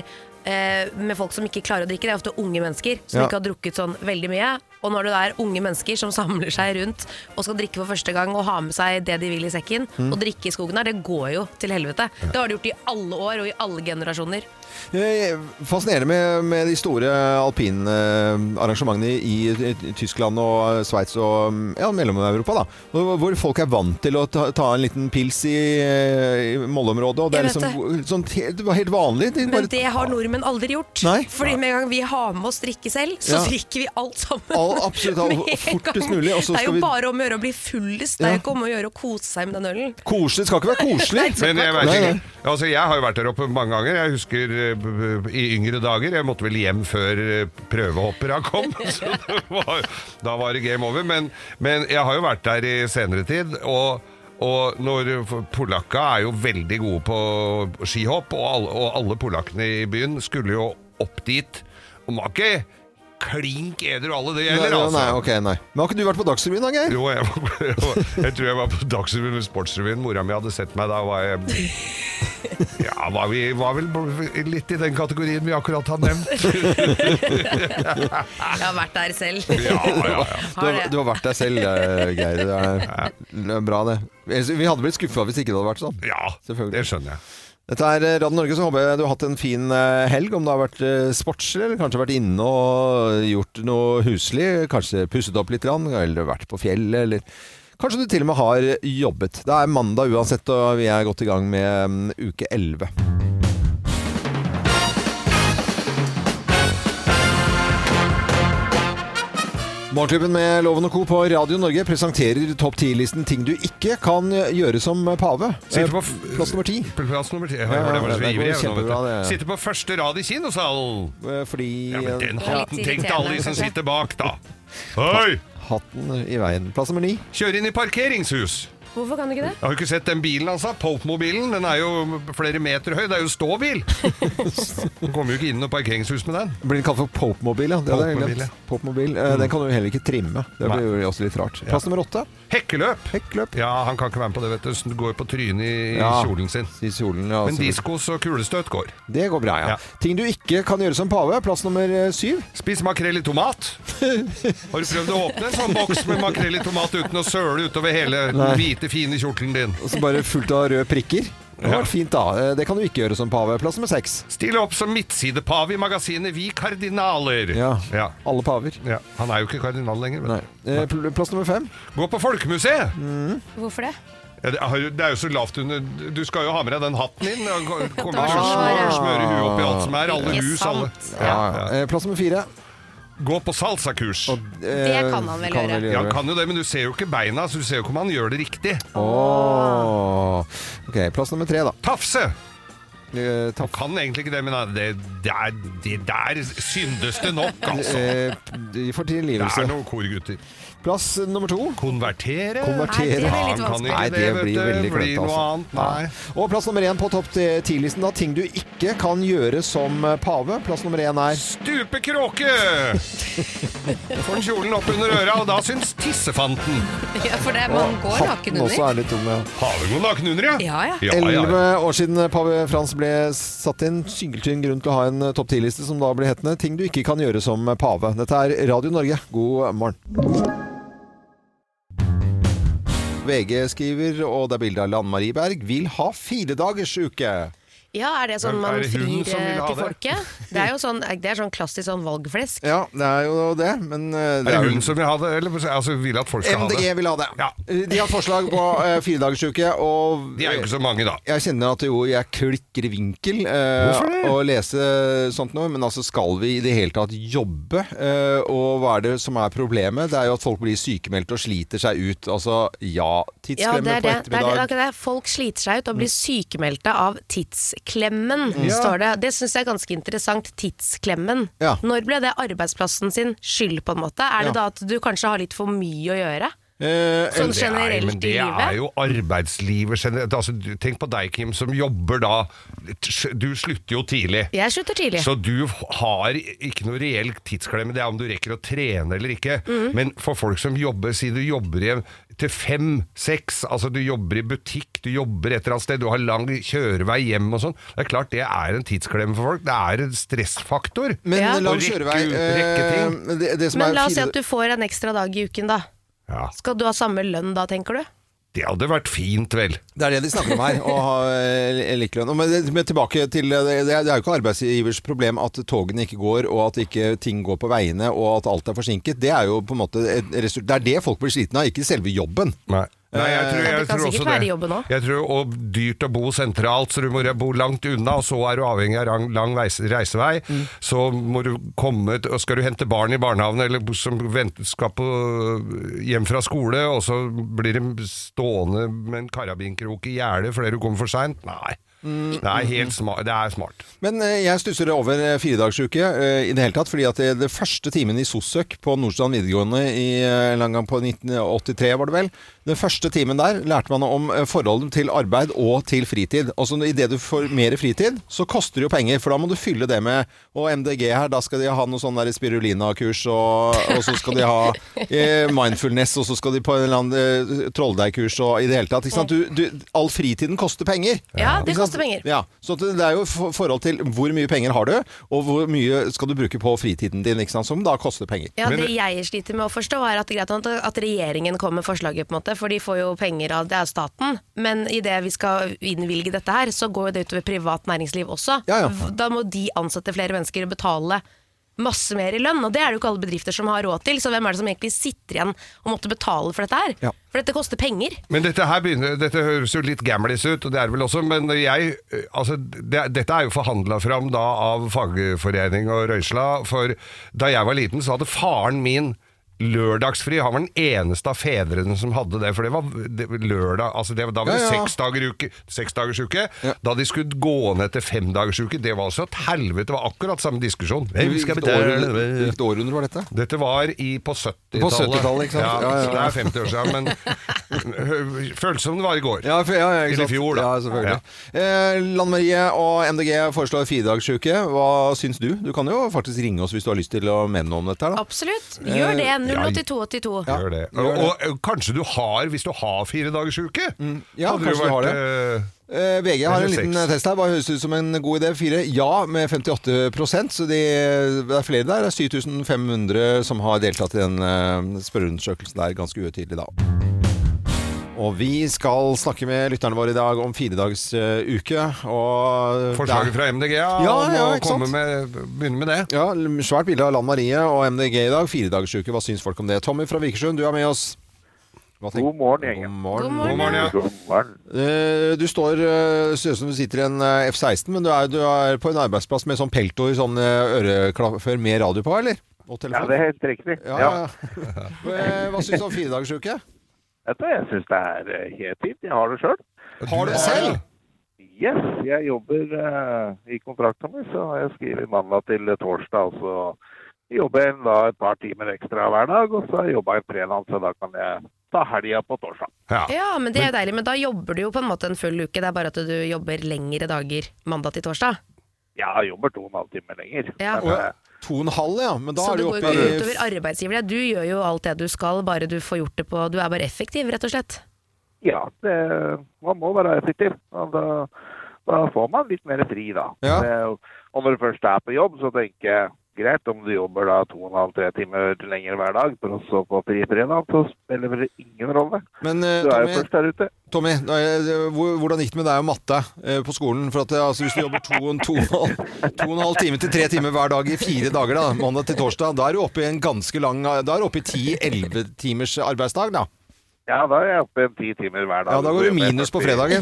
eh, med folk som ikke klarer å drikke. Det er ofte unge mennesker som Ja. ikke har drukket sånn veldig mye. Og når det er unge mennesker som samler seg rundt og skal drikke for første gang og ha med seg det de vil i sekken, Mm. og drikke i skogen her, det går jo til helvete. Det har de gjort i alle år og i alle generasjoner. Fascinerende med, med de store alpinarrangementene i, i Tyskland og Sveits og ja, Mellom-Europa, da. Hvor, hvor folk er vant til å ta, ta en liten pils i, i Molle-området, og det, er Jeg vet liksom, sånn, det var helt vanlig. De Men bare, det har nordmenn aldri gjort. Nei. Fordi med en gang vi har med oss drikke selv, så Ja. drikker vi alt sammen. All, absolutt, all, Med en fortest gang. mulig. Og så Det er skal jo vi bare om å gjøre å bli fullest. Det er jo ikke om å gjøre å kose seg med den ølen. Koselig, det skal ikke være koselig. Men jeg, vet Nei, ikke, nei. altså jeg har jo vært der oppe mange ganger. Jeg husker eh, b- b- i yngre dager, jeg måtte vel hjem før eh, prøvehoppera kom, så det var, da var det game over. Men, men jeg har jo vært der i senere tid, og, og når polakka er jo veldig gode på skihopp, og alle, og alle polakkene i byen skulle jo opp dit, og var ikke klink edru alle det gjelder, Nei, altså. nei, ok, nei. Men har ikke du vært på Dagsrevyen da, Geir? Jo, jeg, var- jeg, var- jeg tror jeg var på Dagsrevyen med Sportsrevyen. Mora mi hadde sett meg da, var jeg Ja, var vi var vel litt i den kategorien vi akkurat har nevnt. Jeg har vært der selv. Ja, ja, ja. Du har, du har vært der selv, eh, Geir. Det er, det er bra, det. Vi hadde blitt skuffa hvis ikke det hadde vært sånn. Ja, det skjønner jeg. Dette er Radio Norge, så håper jeg du har hatt en fin eh, helg. Om det har vært eh, sportslig, eller kanskje vært inne og gjort noe huslig. Kanskje pusset opp litt, eller vært på fjellet, eller kanskje du til og med har jobbet. Det er mandag uansett, og vi er godt i gang med um, uke elleve. Morgenklubben med Loven og Co. på Radio Norge presenterer topp ti-listen ting du ikke kan gjøre som pave. Sitter på Eh, Plass nummer ti. Plass nummer ti. Jeg Ja, var, ja, var så det går ivrig. jeg, nå, kjempebra, vet du. det. Sitter på første rad i kinosalen. Eh, Fordi Ja, men den Ja. hatten, tenk deg alle de som sitter bak, da. Hei! Hatten i veien. Plass nummer ni. Kjør inn i parkeringshus. Hvorfor kan du ikke det? Jeg har jo ikke sett den bilen, altså. Pope-mobilen. Den er jo flere meter høy. Det er jo ståbil. Du kommer jo ikke inn i noe parkeringshus med den. Blir den kalt for Pope-mobil, ja. Det hadde jeg Pope-mobil, glemt. ja. Pope-mobil. Eh, Den kan du heller ikke trimme. Det blir jo også litt rart. Plass nummer åtte. Hekkeløp. Hekkeløp. Ja, han kan ikke være med på det, vet du. Så du går på trynet i Ja, kjolen sin. I kjolen, ja. Men altså. diskos og kulestøt går. Det går bra, ja. Ja. Ting du ikke kan gjøre som pave. Plass nummer eh, syv. Spis makrell i tomat. Har du prøvd å åpne en sånn boks med makrell i tomat uten å søle utover hele den Nei. hvite, fine kjortelen din? Og så bare fullt av røde prikker. Det har Ja. vært fint, da. Eh, Det kan du ikke gjøre som pave. Plass nummer seks. Stille opp som midtsidepave i magasinet Vi Kardinaler. Ja. Ja. Alle paver. Ja. Han er jo ikke kardinal lenger. Nei. Vet Eh, pl- Plass nummer fem. du. Gå på Folkemuseet! Hvorfor det? Ja, det, er, jo- det er jo så lavt under. Du skal jo ha med deg den hatten din. og Kommer til å smøre, smøre huet opp i alt som er. Alle Ikke hus, alle. sant. Ja. ja. Eh, Plass nummer fire. Gå på salsakurs. Eh, Det kan han vel gjøre. Ja, han kan jo det, men du ser jo ikke beina, så du ser jo ikke om han gjør det riktig. Åh. Ok, plass nummer tre, da. Tafse! Eh, Han kan egentlig ikke det, men det, det, er, det der syndes det nok, altså. eh, De får Det tilgivelse. er noen korgutter. Plass nummer to. Konvertere? Konvertere. Nei, det er Han litt kan vanskelig. ikke Nei, det, det vet blir du. veldig Blir klønete, noe altså. annet. Nei. Ja. Og plass nummer én på topp ti-listen, da. Ting du ikke kan gjøre som eh, pave. Plass nummer én er Stupe kråke! Får kjolen opp under øra, og da syns tissefanten. Ja, for det, man går naken hatten også under. er litt dum. Ja. Har vi noen naken under, ja? Ja, ja. Ja, ja, Elleve ja. år siden pave Frans ble satt inn. Syltynn grunn til å ha en eh, topp ti-liste som da blir hetende Ting du ikke kan gjøre som pave. Dette er Radio Norge. God morgen. V G skriver, og det er bilde av Lan Marie Berg, vil ha fire dagers uke. Ja, er det sånn Men man er det hun frir som vil eh, ha til det? folket? Det er jo sånn, det er sånn klassisk sånn valgflesk. Ja, det er jo det, men eh, Er det jo- hun som vil ha det, eller altså, vil at folk skal M D ha G det? vil ha det. Ja. De har forslag på uh, firedagersuke, og De er jo ikke så mange, da. jeg kjenner at jo, jeg klikker i vinkel eh, Hvorfor det? å lese sånt noe, men altså skal vi i det hele tatt jobbe? Eh, og hva er det som er problemet? Det er jo at folk blir sykemeldt og sliter seg ut. Altså, ja, Ja, det tidsklemmer er på det. Det er det, det er ettermiddag. ikke det. Folk sliter seg ut og blir sykemeldte av tidsklemmen, Ja. står det. Det syns jeg er ganske interessant. Tidsklemmen. Ja. Når ble det arbeidsplassen sin skyld, på en måte? Er det Ja. da at du kanskje har litt for mye å gjøre? Eh, Sånn det er, generelt men det i livet? er jo arbeidslivet generelt. Altså, du- tenk på deg, Kim, som jobber da. Du slutter jo tidlig. Jeg slutter tidlig. Så du har ikke noe reell tidsklemme. Det er om du rekker å trene eller ikke. Mhm. Men for folk som jobber, si du jobber i, til fem, seks, altså du jobber i butikk, du jobber et eller annet sted, du har lang kjørevei hjem og sånn. Det er klart det er en tidsklemme for folk. Det er en stressfaktor. Men Ja. lang Å rekke kjørevei ut- rekke ting. eh, det, det som Men er la oss si fire- at du får en ekstra dag i uken, da. Ja. Skal du ha samme lønn da, tenker du? Det hadde vært fint, vel. Det er det de snakker om her, å ha eh, lik lønn. Men, det- men tilbake til det, det er det er jo ikke arbeidsgivers problem at togene ikke går, og at ikke ting går på veiene, og at alt er forsinket. Det er jo på en måte et resultat. Det er det folk blir slitne av, ikke selve jobben. Nei. Nei, jeg tror, jeg Det kan tror sikkert også være det. jobben også. Jeg tror, og dyrt å bo sentralt, så du må bo langt unna, og så er du avhengig av lang, lang veis, reisevei. Mm. Så må du komme, og skal du hente barn i barnehaven, eller som venter, skal på, hjem fra skole, og så blir de stående med en karabinkrok i gjerdet fordi du kommer for sent. Nei. Mm. Det er helt smart. Det er smart. Men eh, jeg stusser over eh, firedagersuke eh, i det hele tatt, fordi at det, det første timen i SOSØK på Nordstrand videregående i eh, en gang på nitten åttitre var det vel, den første timen der lærte man om eh, forholdet til arbeid og til fritid. Altså i det du får mer fritid, så koster det jo penger, for da må du fylle det med, og M D G her, da skal de ha noe sånn der spirulina-kurs, og, og så skal de ha eh, mindfulness, og så skal de på en eller annen eh, trolldeigkurs, og i det hele tatt, ikke sant? Du, du, all fritiden koster penger. Ja, det Ikke sant? koster penger. Ja, så det er jo for- forhold til hvor mye penger har du, og hvor mye skal du bruke på fritiden din, ikke sant, som da koster penger. Ja, Det jeg sliter med å forstå, er at det er greit at, at regjeringen kommer med forslaget, på en måte, for de får jo penger av det er staten. Men i det vi skal innvilge dette her, så går jo det utover privat næringsliv også. Ja, ja. Da må de ansette flere mennesker og betale masse mer i lønn, og det er det jo ikke alle bedrifter som har råd til. Så hvem er det som egentlig sitter igjen og måtte betale for dette her? Ja. For dette koster penger. Men dette her begynner, dette høres jo litt gamlis ut, og det er det vel også, men jeg, altså, det, dette er jo forhandlet fram da av fagforening og Røysla, for da jeg var liten så hadde faren min lørdagsfri. Han var den eneste av fedrene som hadde det, for det var det, lørdag, altså det, da var det Ja, ja. seks dager uke, seks dagers uke. Da de skulle gå ned til fem dagers uke, det var også et helvete, det var akkurat samme diskusjon. Hvem skal Hvilket år- betale? hvilket århundre var dette? Dette var i, på syttitallet. På syttitallet, ikke sant? Ja, Ja, ja, ja. så det er femti år siden, men føles som det var i går. Ja, for, ja, ja, ikke Eller i sant? fjor, da. Ja, selvfølgelig. Eh, Lan Marie og M D G foreslår firedagersuke. Hva syns du? Du kan jo faktisk ringe oss hvis du har lyst til å mene noe om dette her, da. Absolutt. Gjør det. null åtte to åtte to. Gjør det. gjør Og, og, og kanskje du har, hvis du har fire dagers uke. Ja, hadde kanskje du har det. eh, Eh, V G har en Eller liten seks. test her. Hva høres ut som en god idé? Fire ja med femtiåtte prosent, så de, det er flere der. Det er syv tusen fem hundre som har deltatt i den uh, spørreundersøkelsen der, ganske utydelig da. Og vi skal snakke med lytterne våre i dag om firedags uh, uke. Og Forslaget fra M D G, ja. Ja, om ja, å ikke komme sant? med, begynne med det. Ja, svært bilde av Lan Marie og M D G i dag. Firedagers uke, hva syns folk om det? Tommy fra Vikersund, du er med oss. Hva tenker- God morgen, gjengen. God morgen. God morgen. God morgen, ja. God morgen. Eh, Du står, eh, ser ut som du sitter i en eh, F seksten, men du er, du er på en arbeidsplass med sånn peltor, sånn eh, øreklaffer med radio på, eller? Og Ja, telefon. det er helt riktig. Ja, Ja. ja. Eh, Hva syns du om firedagersuke? Vet du, jeg syns det er eh, helt fint. Jeg har det sjøl. Har du det selv? Yes, jeg jobber eh, i kontrakten min, så jeg skriver mandag til torsdag. Og så jobber jeg da et par timer ekstra hver dag, og så jobber jeg fredag, så da kan jeg ta helga på torsdag. Ja. Ja, men det er jo deilig. Men da jobber du jo på en måte en full uke. Det er bare at du jobber lengre dager mandag til torsdag. Ja, jeg jobber to og en halv time lenger. Ja. Men, eh, To og en halv, ja. Men da Så er det du går oppe jo ikke i utover arbeidsgivere. Du gjør jo alt det du skal, bare du får gjort det på Du er bare effektiv, rett og slett. ja, det, man må være effektiv. Og da, da får man litt mer fri, da. Ja. Eh, Og når du først er på jobb, så tenker jeg greit om du jobber da to og en halv, tre timer lenger hver dag, for å så få fri fredag, så spiller det ingen rolle. Men eh, Du er jo Tommy, først der ute. Tommy nå er- hvor- hvordan gikk det med deg og matte eh, på skolen? For at eh, altså, Hvis du jobber to, og- to, og en halv- to og en halv time til tre timer hver dag i fire dager, da, mandag til torsdag, da er du oppe i en ganske lang Da er du oppe i ti-elleve timers arbeidsdag, da. Ja, da er jeg oppe i ti timer hver dag. Ja, da går du minus på fredagen.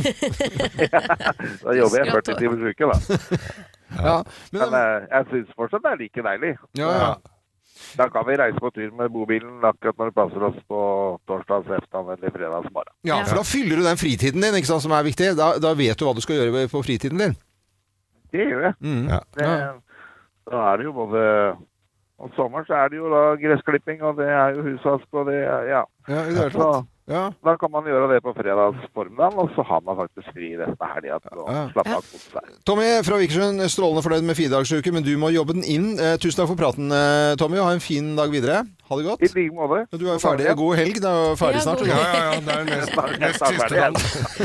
Da jobber jeg førti timers uke, da. Ja, men, Men eh, jeg syns fortsatt det er like deilig. ja, ja. Da kan vi reise på tur med bobilen akkurat når det passer oss på torsdags eftan eller fredags morgen. ja, for da fyller du den fritiden din, ikke sant, som er viktig. Da, da vet du hva du skal gjøre på fritiden din. Det gjør jeg. Mm. Ja. Det, da er det jo både Om sommeren så er det jo da gressklipping, og det er jo husvask, og det er, ja. Ja, i det hele tatt. Ja. Da kan man gjøre det på fredagsformiddagen, og så har man faktisk fri resten av helgen og Ja. slappe av på seg. Tommy fra Vikersund, strålende fornøyd med firedagersuke, men du må jobbe den inn. Eh, tusen takk for praten, eh, Tommy, og ha en fin dag videre. Ha det godt. I like måte. Du er ferdig. God helg, det er ferdig snart. Ja, ja, ja, det er nest, nest siste dag.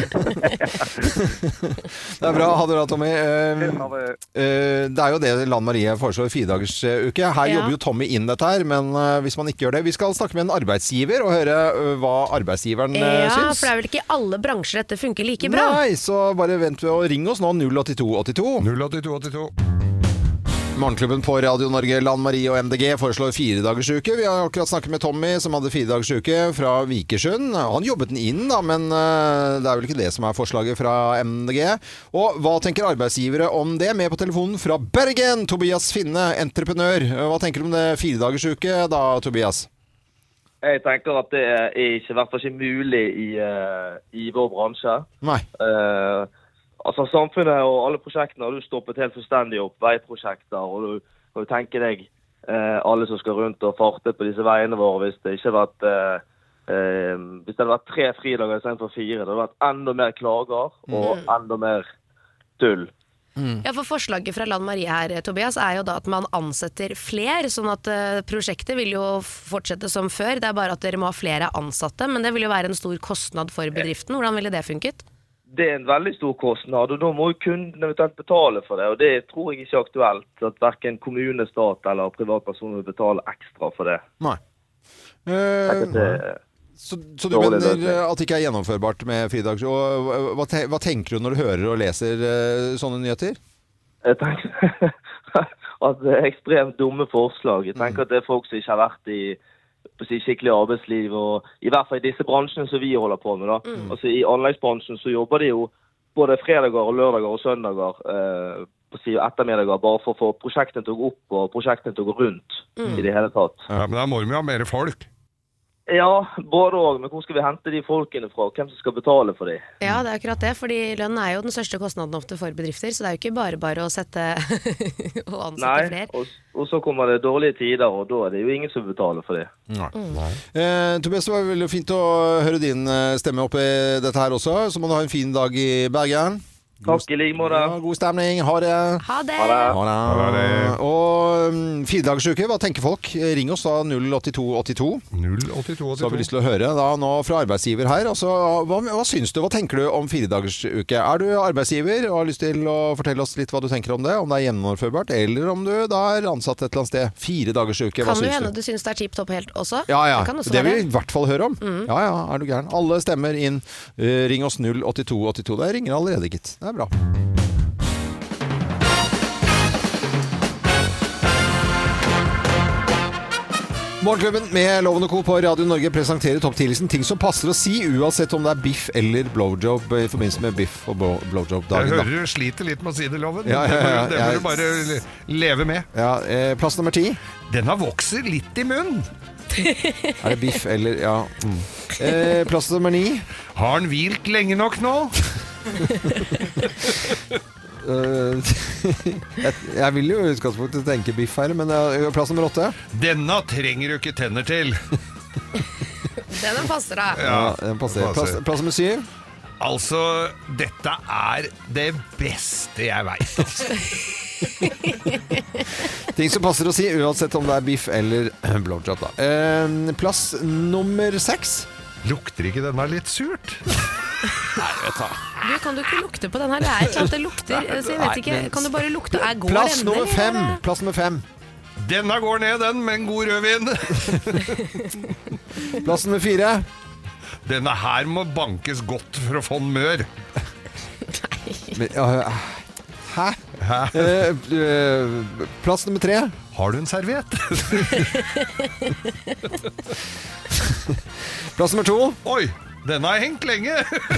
Det er bra. Ha det bra, Tommy. Eh, eh, det er jo det Lan Marie foreslår, firedagersuke. Her Ja. jobber jo Tommy inn dette her, men eh, hvis man ikke gjør det. Vi skal snakke med en arbeidsgiver og høre eh, hva arbeidsgiveren eh, Ja, syns. for det er vel ikke i alle bransjer dette funker like bra. Nei, så bare vent ved å ringe oss nå, null åtte to åtte to. null åtte to åtte to. Morgenklubben på Radio Norge, Lan Marie og M D G foreslår firedagersuke. Vi har akkurat snakket med Tommy, som hadde firedagersuke fra Vikersund. Han jobbet den inn, da, men uh, det er vel ikke det som er forslaget fra M D G. Og hva tenker arbeidsgivere om det? Med på telefonen fra Bergen, Tobias Finne, entreprenør. Hva tenker du om det firedagersuke da, Tobias? Jeg tenker at det er ikke, i hvert fall ikke mulig i, uh, i vår bransje. Nei. Uh, altså samfunnet og alle prosjektene har du stoppet helt fullstendig opp, veiprosjekter, og du kan jo tenke deg uh, alle som skal rundt og farte på disse veiene våre, hvis det ikke hadde vært, uh, uh, hvis det hadde vært tre fridager i stedet for fire, det hadde vært enda mer klager og Mm. enda mer tull. Ja, for Forslaget fra Lan Marie her, Tobias, er jo da at man ansetter flere, sånn at uh, prosjektet vil jo fortsette som før. Det er bare at dere må ha flere ansatte, men det vil jo være en stor kostnad for bedriften. Hvordan ville det funket? Det er en veldig stor kostnad, og da må jo kunden eventuelt betale for det, og det tror jeg ikke er aktuelt, at hverken kommune, stat eller privatpersoner vil betale ekstra for det. Nei. Uh, det, så, så du mener at det ikke er gjennomførbart med fridags? Og hva, te, hva tenker du når du hører og leser uh, sånne nyheter? Jeg tenker at det er ekstremt dumme forslag. Jeg tenker at det er folk som ikke har vært i si, skikkelig arbeidsliv, og i hvert fall i disse bransjene som vi holder på med. Da. Mm. Altså I anleggsbransjen så jobber de jo både fredager og lørdager og søndager, eh, på si ettermiddager, bare for å få prosjektene til å gå opp og prosjektene til å gå rundt mm. i det hele tatt. Ja, men da må vi ha mer folk. Ja, både og, men hvor skal vi hente de folkene fra? Hvem som skal betale for de? Ja, det er akkurat det, fordi lønn er jo den største kostnaden ofte for bedrifter, så det er jo ikke bare bare å sette og ansette Nei, flere. Og, og så kommer det dårlige tider, og da er det jo ingen som betaler for det. Nei. Nei. Eh, Tobias, det var veldig fint å høre din stemme opp i dette her også, så må du ha en fin dag i Bergen. Takk i like måte. Ja, god stemning. Ha det. Ha det. Ha det. Ha det. Ha det. Og um, firedagersuke, hva tenker folk? Ring oss da null åtte to åtte to. null åtte to åtte to. Så har vi lyst til å høre da nå fra arbeidsgiver her. Altså, hva, hva syns du? Hva tenker du om firedagersuke? Er du arbeidsgiver og har lyst til å fortelle oss litt hva du tenker om det? Om det er gjennomførbart, eller om du da er ansatt et eller annet sted? Firedagersuke, hva Kan syns du hende du? du syns det er tipp topp helt også? Ja, ja. Det kan også Det vil være. vi i hvert fall høre om. Mm. Ja, ja, er du gæren. Alle stemmer inn. Uh, ring oss null åtte to åtte to. Det ringer allerede, gitt. Det er bra. Morgenklubben med Loven og Co. på Radio Norge presenterer topp ti-listen ting som passer å si, uansett om det er biff eller blowjob i forbindelse med biff og blowjob-dagen. Jeg hører du sliter litt med å si det, Loven. Ja, ja, ja, det må jeg... du bare leve med. Ja, eh, plass nummer ti. Den har vokser litt i munnen. Er det biff eller... Ja. Mm. Eh, plass nummer ni. Har den hvilt lenge nok nå? Uh, jeg, jeg vil jo i utgangspunktet tenke biff her, men uh, plass nummer åtte. Denne trenger du ikke tenner til. Den passer da. Ja, den passer. Plass, plass nummer syv. Altså, dette er det beste jeg vet, altså. Ting som passer å si, uansett om det er biff eller blowjob, da. Uh, plass nummer seks. Lukter ikke denne litt surt? Nei, vet du. Du, kan du ikke lukte på den her? Det er et eller annet det lukter, så jeg vet ikke. Kan du bare lukte? Er går Plass enden, nummer eller? fem. Plass nummer fem. Denne går ned, den, med en god rødvin. Plass nummer fire. Denne her må bankes godt for å få den mør. Men, uh, hæ? Hæ? Uh, uh, plass nummer tre. Har du en serviett? Plass nummer to. Oi, denne har hengt lenge.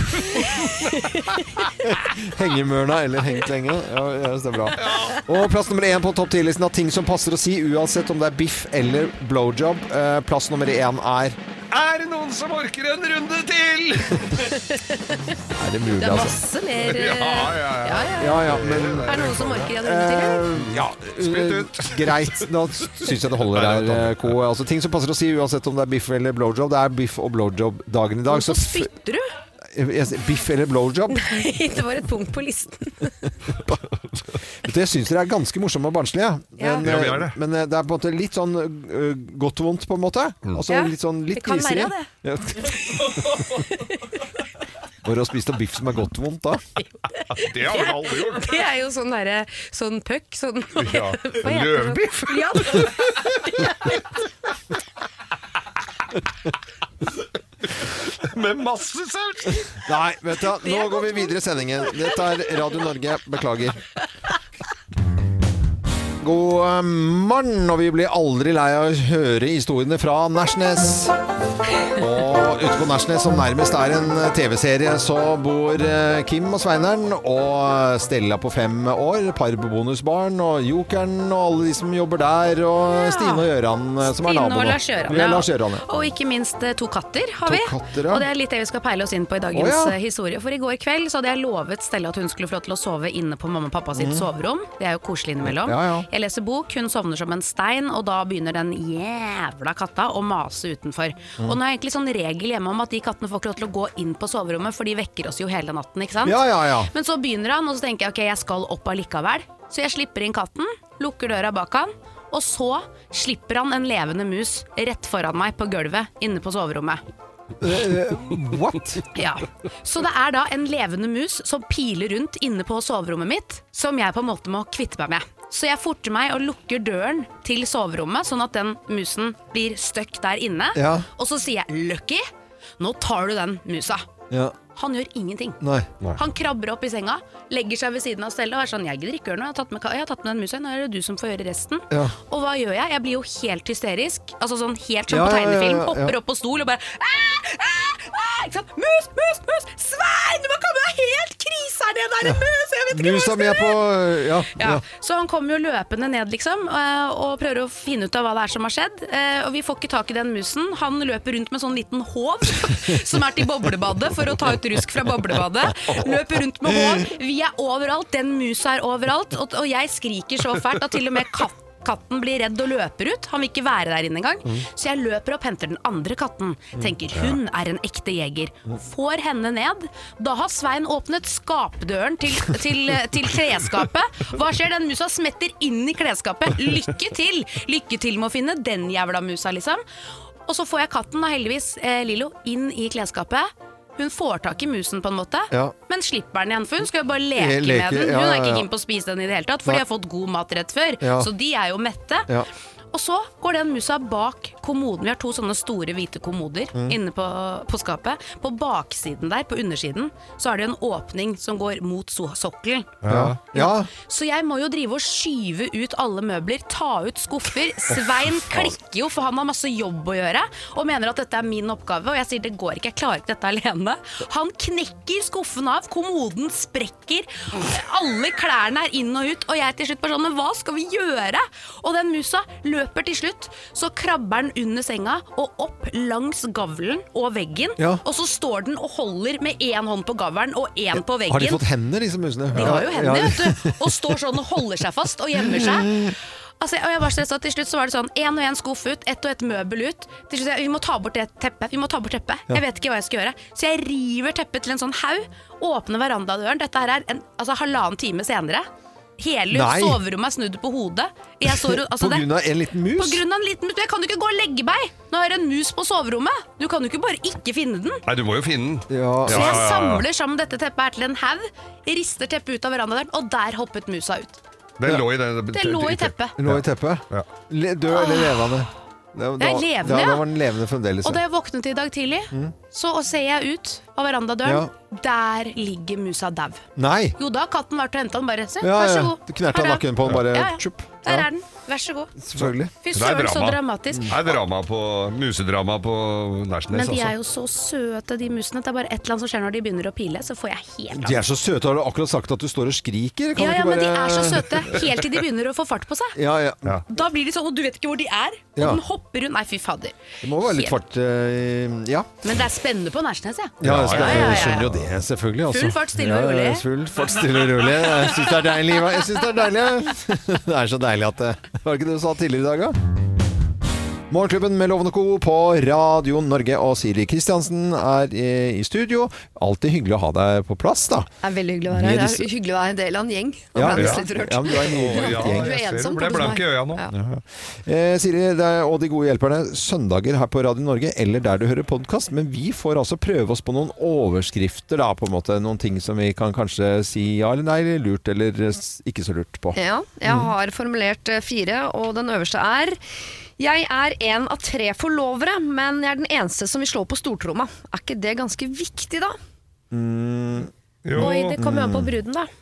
Hengemørna eller hengt lenge. Ja, ja, det er bra. Og plass nummer én på topp ti-listen av ting som passer å si, uansett om det er biff eller blowjob. Uh, plass nummer én er Er det noen som orker en runde til? Er det mulig, Det er altså? masse mer eh, Ja, ja, ja. ja, ja. Ja, ja, men Er det noen som orker en runde til? eller? Ja, spytt ut. Eh, Greit, da synes jeg det holder her, eh, Ko. Altså, ting som passer å si, uansett om det er biff eller blowjob, det er biff og blowjob dagen i dag. Så spytter du? Jeg sier Biff eller blowjob? Nei, det var et punkt på listen. Vet du, jeg synes dere er ganske morsomme og barnslige. Ja. Men, Ja, vi er det. men det er på en måte litt sånn uh, godt og vondt, på en måte. Altså Ja, litt sånn litt vi kan griseri. lære av Ja. Hvor har spist av biff som er godt og vondt, da? Det har vi aldri gjort. Det er jo sånn derre sånn puck, sånn Ja. Hva heter det? Løvbiff. Ja. Med masse saus. Nei, vet du, nå går vi videre i sendingen. Dette er Radio Norge. Beklager. God morgen, og vi blir aldri lei av å høre historiene fra Nærsnes. Og ute på Nærsnes, som nærmest er en tv-serie, så bor Kim og Sveineren og Stella på fem år, par på bonusbarn, og Jokeren og alle de som jobber der, og Stine og Gjøran, som er Stine naboene. og Lars Gjøran, Vi er ja. Lars Gjøran, ja. Og ikke minst eh, to katter har To vi. katter, ja. Og det er litt det vi skal peile oss inn på i dagens Å, ja. eh, historie. For i går kveld så hadde jeg lovet Stella at hun skulle få lov til å sove inne på mamma og pappa sitt Mm. soverom. Det er jo koselig innimellom. Ja, ja. Jeg leser bok, hun sovner som en stein, og da begynner den jævla katta å mase utenfor. Mm. Og nå er jeg egentlig sånn regel hjemme om at de kattene får ikke lov til å gå inn på soverommet, for de vekker oss jo hele natten, ikke sant? Ja, ja, ja. Men så begynner han, og så tenker jeg ok, jeg skal opp allikevel. Så jeg slipper inn katten, lukker døra bak han, og så slipper han en levende mus rett foran meg på gulvet inne på soverommet. Uh, what? Ja. Så det er da en levende mus som piler rundt inne på soverommet mitt, som jeg på en måte må kvitte meg med. Så jeg forter meg og lukker døren til soverommet, sånn at den musen blir støkk der inne. Ja. Og så sier jeg, Lucky, nå tar du den musa. Ja. Han gjør ingenting. Nei. Nei. Han krabber opp i senga, legger seg ved siden av Stella og er sånn, jeg gidder ikke gjøre noe, jeg har tatt med, jeg har tatt med den musa, nå er det du som får gjøre resten. Ja. Og hva gjør jeg? Jeg blir jo helt hysterisk, altså sånn helt sånn Ja, på ja, ja, tegnefilm, ja, ja. hopper opp på stol og bare, ah, ah, ah, ikke sant? Mus, mus, mus, Svein, du må komme deg helt krise her, det der er mus, jeg vet ikke hva Musa jeg mi er skal på gjøre. Ja, Ja, ja. så han kommer jo løpende ned liksom eh, og prøver å finne ut av hva det er som har skjedd, eh, og vi får ikke tak i den musen. Han løper rundt med sånn liten håv som er til boblebadet for å ta ut rusk fra boblebadet. Løper rundt med håv. Vi er overalt, den musa er overalt, og, og jeg skriker så fælt at til og med katt Katten blir redd og løper ut. Han vil ikke være der inne engang. Mm. Så jeg løper opp, henter den andre katten. Tenker hun er en ekte jeger. Får henne ned. Da har Svein åpnet skapdøren til, til, til klesskapet. Hva skjer? Den musa smetter inn i klesskapet. Lykke til! Lykke til med å finne den jævla musa, liksom. Og så får jeg katten, da heldigvis, eh, Lilo, inn i klesskapet. Hun får tak i musen på en måte, Ja. men slipper den igjen, for hun skal jo bare leke, Leke, med den. Hun ja, er ja, ikke ja. keen på å spise den i det hele tatt, for Nei. de har fått god mat rett før, Ja. så de er jo mette. Ja. Og så går den musa bak kommoden. Vi har to sånne store hvite kommoder Mm. inne på, på skapet. På baksiden der, på undersiden, så er det en åpning som går mot so- sokkelen. Ja. Ja. Så jeg må jo drive og skyve ut alle møbler, ta ut skuffer. Svein klikker jo, for han har masse jobb å gjøre, og mener at dette er min oppgave, og jeg sier det går ikke, jeg klarer ikke dette alene. Han knekker skuffen av, kommoden sprekker, alle klærne er inn og ut, og jeg til slutt bare sånn, men hva skal vi gjøre? Og den musa løper til slutt, så krabber den under senga og opp langs gavlen og veggen, Ja. og så står den og holder med en hånd på gavlen og en på veggen. Har de fått hender, disse musene? De har jo hender, Ja. vet du, og står sånn og holder seg fast og gjemmer seg. Altså, og jeg var stresset, til slutt så var det sånn, en og en skuff ut, ett og ett møbel ut. Til slutt, vi må ta bort det teppet, vi må ta bort teppet. Ja. Jeg vet ikke hva jeg skal gjøre. Så jeg river teppet til en sånn haug, åpner verandadøren. Dette her er en, altså, halvannen time senere. Hele Nei. soverommet er snudd på hodet. Jeg så, altså, På det- grunn av en liten mus? På grunn av en liten mus. Jeg kan jo ikke gå og legge meg når det er en mus på soverommet. Du kan jo ikke bare ikke finne den. Nei, du må jo finne den. Ja. Så jeg samler sammen dette teppet her til en haug, rister teppet ut av verandadøren, og der hoppet musa ut. Den lå i det, Det lå i teppet. Den lå i teppet? Ja. Le, død eller levende? Da, Det er levende, da, ja. da var den levende fremdeles. Og da jeg våknet i dag tidlig, Mm. så ser jeg ut av verandadøren. Ja. Der ligger musa dau. Nei. Jo, da har katten vært og hentet den bare. Se, Ja, vær så ja. god. Du knerta Her er nakken på den, bare Ja, ja. tjupp. Der Ja. er den. Vær så god. Selvfølgelig. Fy Det er søren, så drama. dramatisk. Det er drama på, musedrama på Nærsnes Men de også. er jo så søte, de musene. Det er bare et eller annet som skjer når de begynner å pile, så får jeg helt De er så søte. Har du akkurat sagt at du står og skriker? Kan Ja, du ja, ikke men de bare- er så søte, helt til de begynner å få fart på seg. Ja, ja. Da blir de sånn, og du vet ikke hvor de er. Og Ja. den hopper rundt. Nei, fy fader. Det må være litt Helt- fart eh, Ja. Men det er spennende på Nærsnes, ja. Ja, jeg, skal, Ja, ja, ja, ja. jeg skjønner jo det, selvfølgelig. Altså. Full fart, stille Ja, og rolig. ja, Full fart, stille og rolig. Jeg syns det er deilig. Ivar. Jeg synes det er deilig. Det er så deilig at det Var det ikke det du sa tidligere i dag, da? Morgenklubben med Loven og Co. på Radio Norge, og Siri Kristiansen er i, i studio. Alltid hyggelig å ha deg på plass, da. Det er veldig hyggelig å være her. Det er hyggelig å være en del av en gjeng. Nå Ja, ble jeg ja. nesten litt rørt. Ja, men du er en Å, ja, gjeng. Du er jeg ser ensom, du ble takk for blank i meg. øya nå. Ja. Eh, Siri det er, og de gode hjelperne, søndager her på Radio Norge eller der du hører podcast, men vi får altså prøve oss på noen overskrifter da, på en måte, noen ting som vi kan kanskje si ja eller nei, eller lurt eller s- ikke så lurt på. Ja, jeg har formulert eh, fire, og den øverste er: Jeg er en av tre forlovere, men jeg er den eneste som vil slå på stortromma. Er ikke det ganske viktig, da? Mm, Oi, det kommer jo an på bruden, da.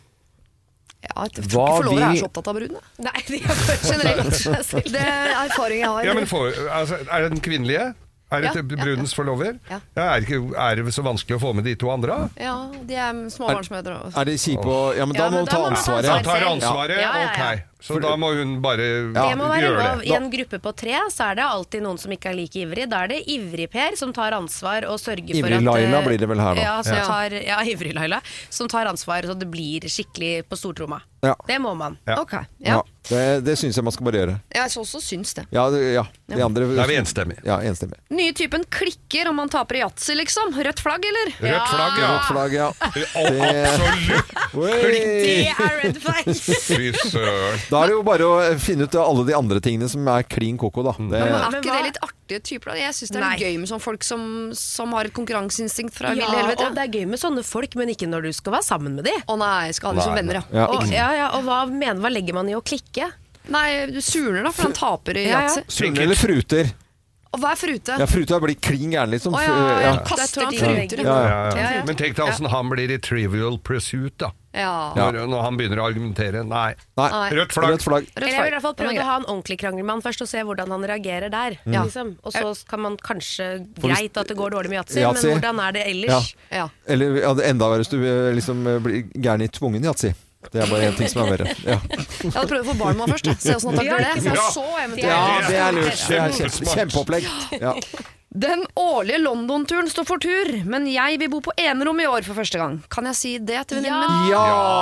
Ja, jeg tror Hva ikke forlovere vil- er så opptatt av brudene. Nei, de er bare generelt. Det er erfaring jeg har. Ja, men for, altså, er det den kvinnelige? Er det Ja, til ja, brudens forlover? Ja. Ja, er, det ikke, er det så vanskelig å få med de to andre? Ja, de er småbarnsmødre. og- Er det kjipe å Ja, men da Ja, må men du da ta må man ta ansvaret. Da ansvar tar selv. ansvaret? Ja, ja, ja. Ok. Så da må hun bare Det må være gjøre lov. det. I en gruppe på tre så er det alltid noen som ikke er like ivrig. Da er det Ivrig-Per som tar ansvar og sørger for Ivrig at Laila blir det vel her da. Ja, som Ja. tar, ja Ivrig Laila. Som tar ansvar så det blir skikkelig på stortromma. Ja. Det må man. Ja. Ok, Ja. ja. Det, det syns jeg man skal bare gjøre. Jeg også syns det. Ja, det, ja. De Ja. andre Da er vi enstemmige. Ja, enstemmig. Nye typen klikker om man taper i yatzy, liksom. Rødt flagg, eller? Rødt flagg, ja. Rødt flagg, ja. Absolutt! Oi. er red flag. Fy søren. Da er det jo bare å finne ut alle de andre tingene som er klin koko, da. Det, Men er Men ikke hva- det litt artige typer? da? Jeg syns det er litt Nei. gøy med sånne folk som, som har et konkurranseinstinkt fra ville Ja, helvete. og det er gøy med sånne folk, men ikke når du skal være sammen med de. Å nei, jeg skal ha dem som Nei, venner, ja. Ja. Og, ja, ja, og hva, mener, hva legger man i å klikke? Nei, du surner da, for han taper i Ja, ja. yatzy. Surner eller fruter? Og hva er frute? Ja, fruter blir klin gæren, liksom. Å ja, Ja. ja. Kaster Det er ting. to Ja. Ja, Ja, Ja, ja. Men tenk deg åssen han blir i Trivial Pursuit, da. Ja. Ja. Når, når han begynner å argumentere. Nei. Nei. Nei. Rødt flagg. Rødt flagg. Rødt Eller jeg vil i hvert fall Den er prøve grei. å ha en ordentlig krangel med han først, og se hvordan han reagerer der. Mm. Liksom. Og så kan man kanskje For hvis- Greit at det går dårlig med yatzy, Yatzy. men hvordan er det ellers? Ja. Eller ja, det er enda verre hvis du eh, liksom eh, blir gæren i tvungen yatzy. Det er bare en ting som er verre. Ja, Jeg hadde prøvd å få barn med han først, da. Se åssen han takler det. Ja. Og så eventuelt ja det er lurt. Det er kjempe, Kjempesmart. kjempeopplegg. Ja. Den årlige London-turen står for tur, men jeg vil bo på enerom i år for første gang. Kan jeg si det til venninnen min?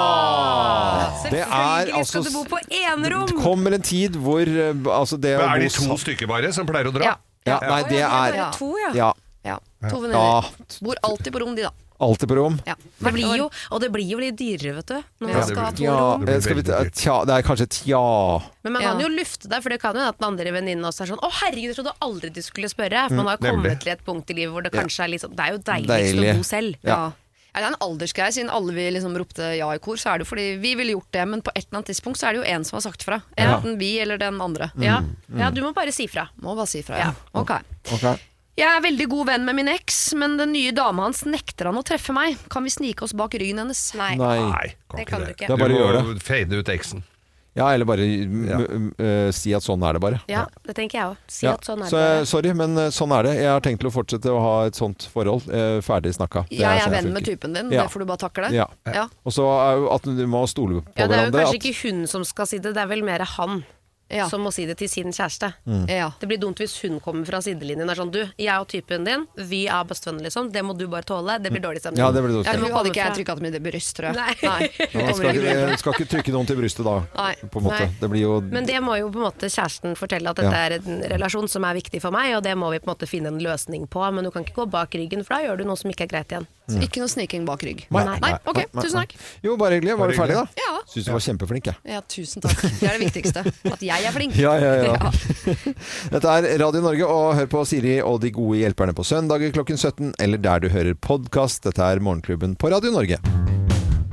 ja! Det er Selvfølgelig altså skal du bo på enerom! Det kommer en tid hvor eh, altså det å Men er bo de to sammen- stykker bare som pleier å dra? Ja. Ja, nei, det er Ja. To, ja. Ja. Ja. To Ja, venninner. Bor alltid på rom, de, da. alltid på rom. Ja. Det blir jo, og det blir jo litt dyrere, vet du. Når Ja, man det skal ha blir- to Ja, rom. Det blir eh, skal vi, veldig dyrt. tja, det er kanskje et ja. Men man kan Ja. jo lufte det, for det kan jo hende at den andre venninnen også er sånn Å herregud, jeg trodde aldri du skulle spørre. For man har Mm, nemlig. kommet til et punkt i livet hvor det kanskje er liksom Det er jo deiligst Deilig. å bo selv. Ja. Ja. Ja, det er en aldersgreie. Siden alle vi liksom ropte ja i kor, så er det jo fordi vi ville gjort det, men på et eller annet tidspunkt så er det jo en som har sagt fra. Enten vi eller den andre. Ja. Mm. ja, du må bare si fra. Må bare si fra, ja. Ok. Ok. Jeg er veldig god venn med min eks, men den nye dama hans nekter han å treffe meg. Kan vi snike oss bak ryggen hennes? Nei. Nei. Nei, kan Det ikke kan det. du ikke. Det er bare du å gjøre må fade ut eksen. Ja, eller bare m- m- si at sånn er det bare. Ja, det tenker jeg òg. Si Ja. at sånn er det. Så, bare. sorry, men eh, sånn er det. Jeg har tenkt til å fortsette å ha et sånt forhold. Eh, ferdig snakka. Det Jeg er sånn det venn med funker. typen din, Ja. det får du bare takle. Ja. Ja. Og så er jo at du må stole på Ja, det er jo hverandre. kanskje at- ikke hun som skal si det, det er vel mer han Ja. som må si det til sin kjæreste. Mm. Ja. Det blir dumt hvis hun kommer fra sidelinjen og er sånn Du, jeg og typen din, vi er bestevenner, liksom. Det må du bare tåle. Det blir dårlig stemning. Ja, det blir dårlig Ja, stemning. hun hadde ikke jeg trykka til mitt bryst, tror jeg. Nei. Ja, man skal, ikke, skal ikke trykke noen til brystet da, Nei. på en måte. Nei. Det blir jo Men det må jo på en måte kjæresten fortelle at dette Ja. er en relasjon som er viktig for meg, og det må vi på en måte finne en løsning på. Men du kan ikke gå bak ryggen, for da gjør du noe som ikke er greit igjen. Så ikke noe sniking bak rygg. Nei. Nei, ok, Nei, nei, tusen takk. Jo, bare hyggelig. Var Bare du ferdig, da? hyggelig. Ja. Syns du var kjempeflink, jeg. Ja, tusen takk. Det er det viktigste. At jeg er flink. Ja, ja, ja. Dette er Radio Norge, og hør på Siri og de gode hjelperne på søndager klokken sytten, eller der du hører podkast. Dette er Morgenklubben på Radio Norge.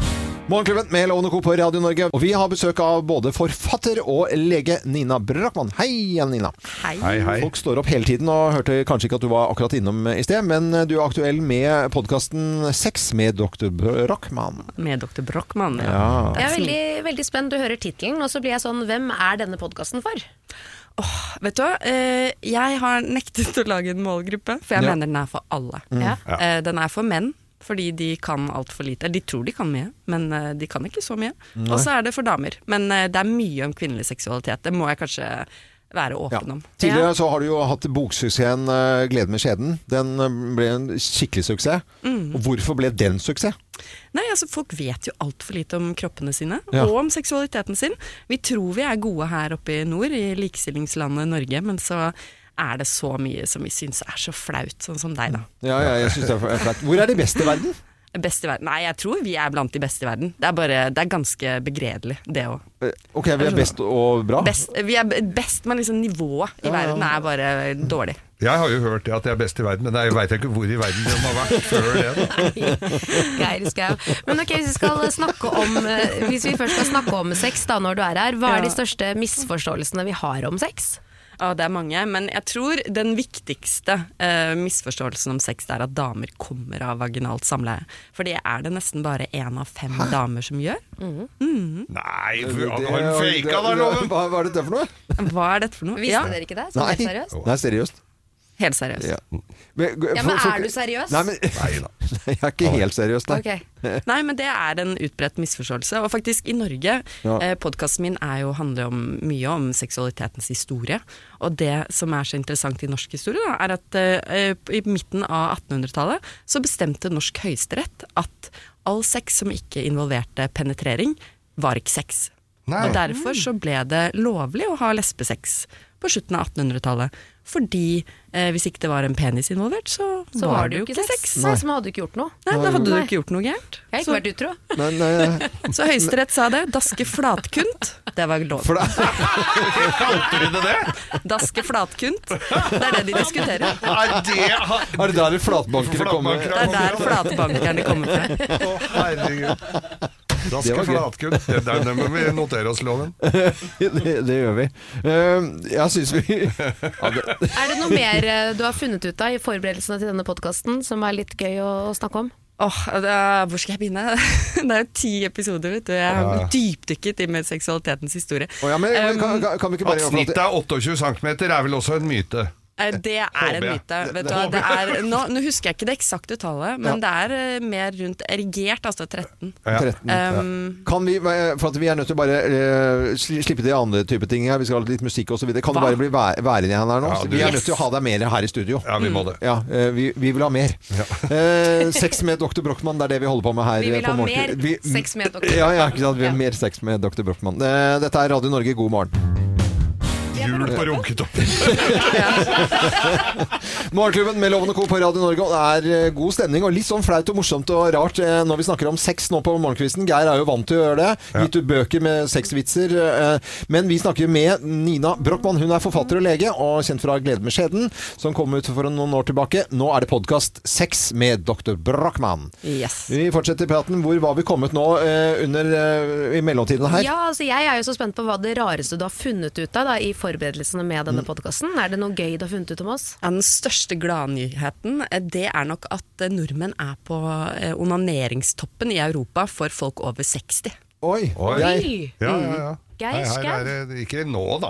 Morgenklubben med Lovende Co på Radio Norge. Og vi har besøk av både forfatter og lege Nina Brochmann. Hei igjen, Nina. Hei. Hei, hei. Folk står opp hele tiden og hørte kanskje ikke at du var akkurat innom i sted, men du er aktuell med podcasten Sex med doktor Brochmann. Med doktor Brochmann, ja. ja. Jeg er veldig, veldig spent. Du hører titelen, og så blir jeg sånn, hvem er denne podcasten for? Oh, vet du hva? Eh, jeg har nektet å lage en målgruppe, for jeg Ja. mener den er for alle. Mm. Ja. Eh, den er for menn, fordi de kan alt for lite. De tror de kan mye, men eh, de kan ikke så mye. Nei. Og så er det for damer. Men eh, det er mye om kvinnelig seksualitet. Det må jeg kanskje være åpen om. Tidligere så har du jo hatt boksuksessen uh, Glede med skjeden. Den uh, ble en skikkelig suksess. Mm. Og hvorfor ble den suksess? Nei, altså Folk vet jo alt for lite om kroppene sine, Ja. og om seksualiteten sin. Vi tror vi er gode her oppe i nord, i likestillingslandet Norge, men så er det så mye som vi syns er så flaut, sånn som deg da. Ja, ja, jeg synes det er flaut. Hvor er de beste i verden? Best i verden? Nei, jeg tror vi er blant de beste i verden. Det er bare, det er ganske begredelig, det også. Ok, vi er best og bra? Best, vi er best, men liksom nivået i Ja, ja. verden er bare dårlig. Jeg har jo hørt det at jeg er best i verden, men jeg vet ikke hvor i verden de har vært før det. Geir Skau. Men ok, hvis vi skal snakke om eh, Hvis vi først skal snakke om sex da når du er her, hva er de Ja. største misforståelsene vi har om sex? Ja, det er mange, men jeg tror den viktigste eh, misforståelsen om sex er at damer kommer av vaginalt samleie. For det er det nesten bare en av fem damer som gjør. Mhm. Nei, har du faka da, Loven? Hva, hva er dette for noe? Hva er dette for noe? Visste dere ikke det? Så helt seriøst? Nei, seriøst. Helt seriøst. Ja. Ja, men er du seriøs? Nei, men, jeg er ikke helt seriøs, nei. Ok. Nei, men det er en utbredt misforståelse. Og faktisk i Norge, Ja. eh, podcasten min er jo, handler om, mye om seksualitetens historie. Og det som er så interessant i norsk historie, da, er at eh, i midten av attenhundretallet så bestemte norsk høyesterett at all sex som ikke involverte penetrering, var ikke sex. Nei. Og derfor så ble det lovlig å ha lesbesex på slutten av attenhundretallet. Fordi eh, hvis ikke det var en penis involvert, så, Så var det jo ikke sex. Nei, så hadde du ikke gjort noe. Nei, da hadde du Nei. ikke gjort noe gærent. Jeg har ikke Så- vært utro. Men, eh, Så høyesterett sa det. Daske flatkunt, det var lov. Kalte de det det? Daske flatkunt, det er det de diskuterer. Er det Er det der flatbankere kommer? Det er der flatbankerne kommer fra. Å, herregud. Da Det skal var gøy. flatkutt. Det, det, det må vi notere oss, Loven. det, det gjør vi. Uh, jeg synes vi ja, det, Er det noe mer eh, du har funnet ut av i forberedelsene til denne podcasten som er litt gøy å snakke om? Åh, det er- hvor skal jeg begynne? Det er jo ti episoder, vet du. Jeg har Ja. dypdykket i med seksualitetens historie. Å ja, men, Um, kan, kan, kan vi ikke bare At snittet er tjueåtte centimeter er vel også en myte. Eh, Det er Håper en jeg. myte. Det- Vet du, det hva, håper det jeg. er, nå, nå husker jeg ikke det eksakte tallet, men det er eh, mer rundt erigert, altså tretten. tretten. Um, Kan vi, for at vi er nødt til å bare uh, slippe til andre typer ting her, vi skal ha litt musikk og så videre. Kan Hva? du bare bli væ- værende igjen her nå? Ja, du- vi er Yes. nødt til å ha deg mer her i studio. Ja, vi må det. Ja, eh, vi, vi vil ha mer. Eh, sex med doktor Brochmann, det er det vi holder på med her. Vi vil på ha morgen. mer sex med doktor Ja, ja, ikke sant? Vi vil ha Ja. mer sex med doktor Brochmann. Eh, dette er Radio Norge, god morgen. Jul på runketopp. Morgenklubben med Lovende Co på Radio Norge, og det er eh, god stemning og litt sånn flaut og morsomt og rart eh, når vi snakker om sex nå på morgenkvisten. Geir er jo vant til å gjøre det, gitt ut bøker med sexvitser, eh, men vi snakker med Nina Brochmann. Hun er forfatter og lege, og kjent fra Glede med skjeden, som kom ut for noen år tilbake. Nå er det podcast Sex med doktor Brochmann. yes. Vi fortsetter praten. Hvor var vi kommet nå eh, under, eh, i mellomtiden her? Ja, altså Jeg er jo så spent på hva det rareste du har funnet ut av da, i forberedelsene med denne podcasten. Er det noe gøy du har funnet ut om oss? Ja, den største gladnyheten, eh, det er nok at eh, nordmenn er på eh, onaneringstoppen i Europa for folk over seksti. Oi, Oi. Geir. Ja, ja, ja. Geir Nei, her Skau. er det ikke nå, da.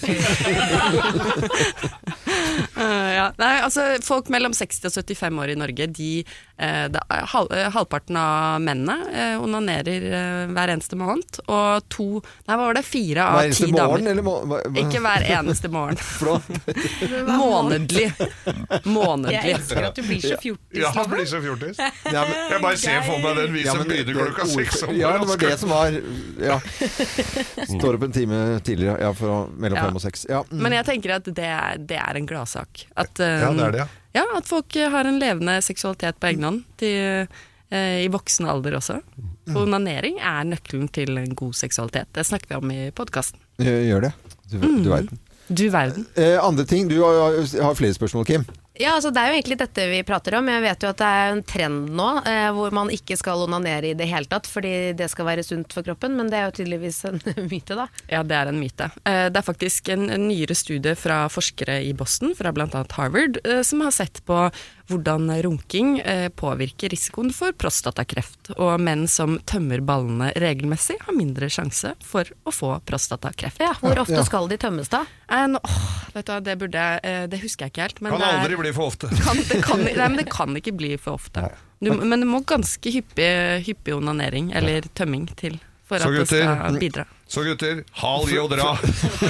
Eh, ja. Nei, altså folk mellom seksti og syttifem år i Norge, de, eh, det er hal, eh, halvparten av mennene eh, onanerer eh, hver eneste måned, og to, nei hva var det, fire av Hver eneste ti damer. morgen, eller må, hva, hva? Ikke hver eneste morgen. For da- Månedlig. Månedlig. Jeg elsker at du blir så fjortis. Ja, han blir så fjortis. Ja, men- Jeg bare ser for meg den vi Ja, som men det- begynner klokka det- seks. om Ja, det morgenen. var det som var ja. Står opp en time tidligere, ja, for mellom Ja. fem og seks. Ja. mm. Men jeg tenker at det er, det er en gladsak. At, eh, Ja, det er det, ja. ja, at folk har en levende seksualitet på egen hånd til, eh, i voksen alder også. For onanering er nøkkelen til en god seksualitet. Det snakker vi om i podkasten. Gjør det. Du, du verden. Du verden. Eh, andre ting. Du har, har flere spørsmål, Kim. Ja, altså det er jo egentlig dette vi prater om. Jeg vet jo at det er en trend nå eh, hvor man ikke skal onanere i det hele tatt, fordi det skal være sunt for kroppen, men det er jo tydeligvis en myte da. Ja, det er en myte. Eh, det er faktisk en, en nyere studie fra forskere i Boston, fra blant annet Harvard, eh, som har sett på hvordan runking eh, påvirker risikoen for prostatakreft, og menn som tømmer ballene regelmessig har mindre sjanse for å få prostatakreft. Ja, hvor ofte ja. skal de tømmes da? Eh, nå, åh, vet du hva, det burde jeg, eh, det husker jeg ikke helt. Men kan det er, aldri bli for ofte. Kan, det, kan, nei, men det kan ikke bli for ofte. Du, men det må ganske hyppig, hyppig onanering, eller tømming til, for Så at gutter, det skal bidra. Så gutter, hal i og dra.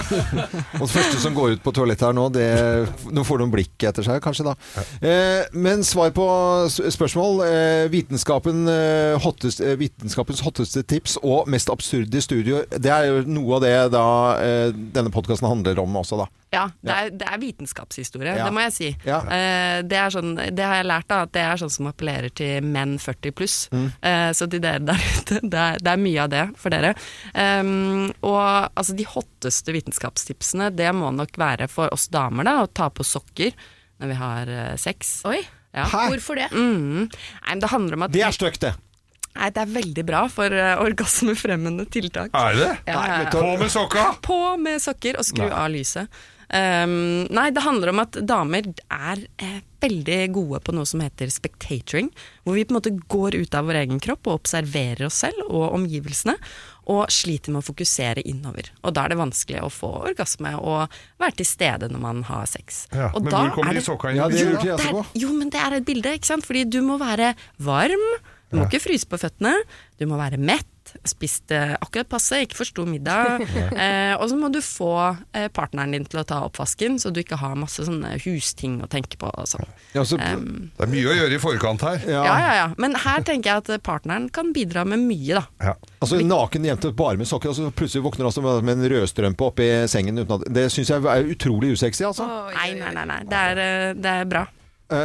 Og det første som går ut på toalettet her nå, det, nå får de blikk etter seg, kanskje da. Eh, men svar på spørsmål. Eh, vitenskapen, eh, hottest, eh, vitenskapens hotteste tips og mest absurde studio, det er jo noe av det da eh, denne podcasten handler om også da. Ja, det er, det er vitenskapshistorie, Ja. det må jeg si. Ja. Eh, det, er sånn, det har jeg lært da, at det er sånn som appellerer til menn førti pluss. Mm. Eh, så til dere der ute, det er, det er mye av det for dere. Um, og altså de hotteste vitenskapstipsene, det må nok være for oss damer da, å ta på sokker når vi har uh, sex. Oi, ja. Hvorfor det? Mm. Nei, men det handler om at Det er støkt det. Nei, det er veldig bra for uh, orgasmefremmende tiltak. Er det? Ja, ja, ja. På med sokka? På med sokker og skru av lyset. Um, nei, det handler om at damer er eh, veldig gode på noe som heter spectatoring, hvor vi på en måte går ut av vår egen kropp og observerer oss selv og omgivelsene, og sliter med å fokusere innover. Og da er det vanskelig å få orgasme og være til stede når man har sex. Ja, og men da hvor kommer er de sokka inn? Ja, det jo, lurte jeg også på. det er, jo, men det er et bilde, ikke sant? Fordi du må være varm, du må Ja. ikke fryse på føttene, du må være mett, spist eh, akkurat passe, ikke for stor middag, eh, og så må du få eh, partneren din til å ta oppvasken, så du ikke har masse sånne husting å tenke på og sånn. Ja, så, Um, Det er mye å gjøre i forkant her. ja. ja, ja, ja. Men her tenker jeg at partneren kan bidra med mye, da. Ja. Altså naken jente bare med sokker, og så plutselig våkner altså med en rødstrømpe oppi sengen uten at, det synes jeg er utrolig usexy, altså. Nei, nei, nei, nei. Det er, eh, det er bra.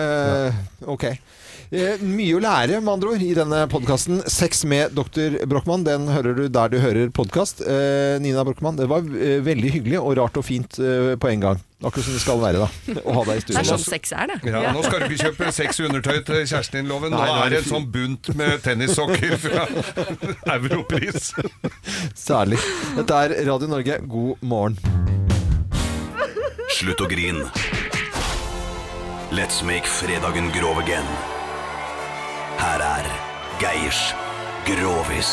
Eh, ok. Eh, mye å lære, med andre ord, i denne podcasten. Sex med doktor Brochmann, den hører du der du hører podcast. Eh, Nina Brochmann, det var eh, veldig hyggelig og rart og fint eh, på en gang. Akkurat som det skal være da, å ha deg i Det studio. er sånn sex er, det. Ja, nå skal du ikke kjøpe sexy undertøy til kjæresten din, Loven. Nå Nei, nå er er det det en sånn bunt med tennissokker fra Europris. Særlig. Dette er Radio Norge, god morgen. Slutt å grin. Let's make fredagen grov again. Her er Geirs Grovis.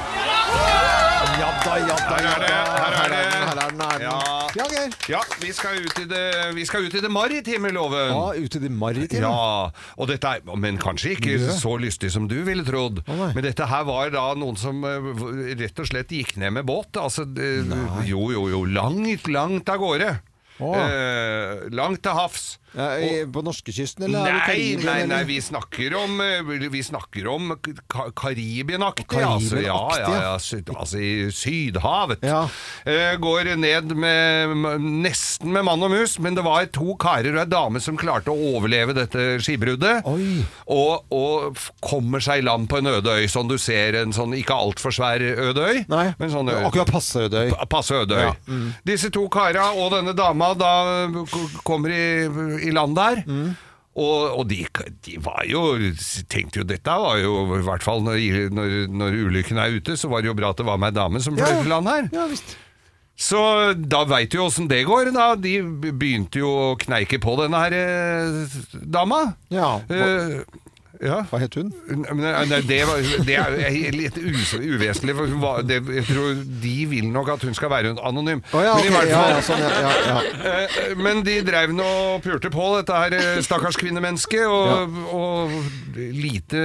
Ja da, ja da, Her er det, her er det. Her er den, her er den. Ja. Ja, Geir. Ja, vi skal ut i det, vi skal ut i det maritime, Loven. Ja, ut i det maritime. Ja, og dette er, men kanskje ikke Ja. så lystig som du ville trodd. Å, nei. Men dette her var da noen som eh, rett og slett gikk ned med båt. Altså, det, jo, jo, jo, langt, langt av gårde. Å. Eh, langt til havs. Ja, i, på norskekysten, eller? er det Nei, Karibien, nei, nei, eller? vi snakker om eh, Vi snakker om ka Karibien-aktig, Karibien-aktig, altså, ja, ja, ja. ja, sy altså i Sydhavet. Ja. Eh, går ned med nesten med mann og mus, men det var to karer og en dame som klarte å overleve dette skibruddet, Oi. og, og f- kommer seg i land på en øde øy, som du ser, en sånn ikke alt for svær øde øy, Nei, men sånn øy. akkurat passe ødøy. Pa- Passe øde øy. Ja, mm. Disse to kara og denne dama da k- kommer i, i land der, Mm. og, og de, de var jo, tenkte jo dette var jo, i hvert fall når, når, når ulykken er ute, så var det jo bra at det var meg dame som fløy Ja. til land her. Ja, visst. Så da vet du jo hvordan det går da. De begynte jo å kneike på denne her eh, dama. Ja. Hva, Eh, ja. hva het hun? Nei, nei, det, var, det er litt us- uvesentlig, for hun var, det, jeg tror de vil nok at hun skal være anonym. Å ja, Men i ok, hvert ja, fall, ja, sånn, ja, ja, ja. Eh, Men de drev nå og pulte på dette her eh, stakkars kvinnemenneske, og, og lite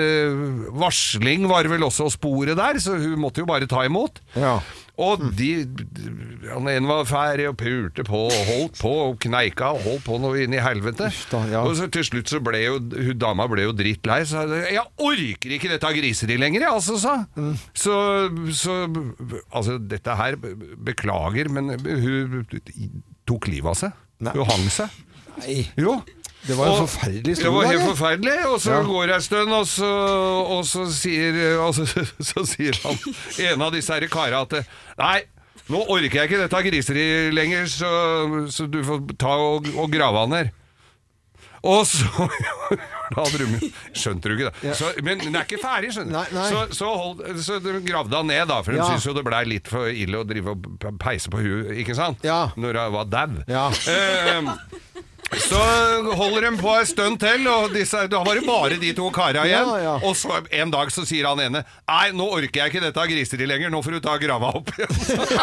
varsling var vel også sporet der, så hun måtte jo bare ta imot. Ja. Og de, han ene var ferdig og pulte på og holdt på og kneika og holdt på noe inn i helvete. Uff da, ja. Og så til slutt så ble jo hun dama ble jo drittlei, så sa jeg orker ikke dette griseri lenger, jeg, altså, sa. Mm. Så, så altså dette her, beklager, men hun tok livet av seg. Nei. Hun hang seg. Nei. Jo. Det var en Og- forferdelig Det var historie. helt eller? forferdelig, og så Ja. går det en stund, og så, og så, sier, og så, så sier han en av disse her karene at nei, nå orker jeg ikke dette griseri lenger, så, så du får ta og, og grave han her. Og så hadde de, skjønte du ikke det så, men den er ikke ferdig, skjønner du nei, nei. Så, så, hold, så de gravde han ned da, for de Ja. syntes jo det ble litt for ille å drive og peise på huet, ikke sant? Ja. Når han var dau. Ja. Eh, så holder de på en stund til, og disse, da var det bare de to kara igjen. Ja, ja. Og så en dag så sier han ene, nei, nå orker jeg ikke dette griseri lenger, nå får du ta grava opp igjen.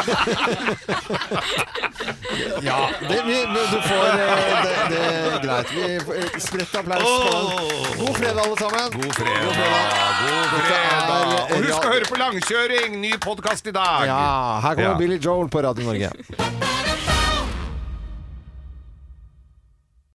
Ja, det, vi, du får eh, det, det er greit. Vi spredt applaus for den. God fredag alle sammen. God fredag. God fredag. God fredag. Og husk å høre på Langkjøring, ny podcast i dag. Ja, her kommer Ja. Billy Joel på Radio Norge.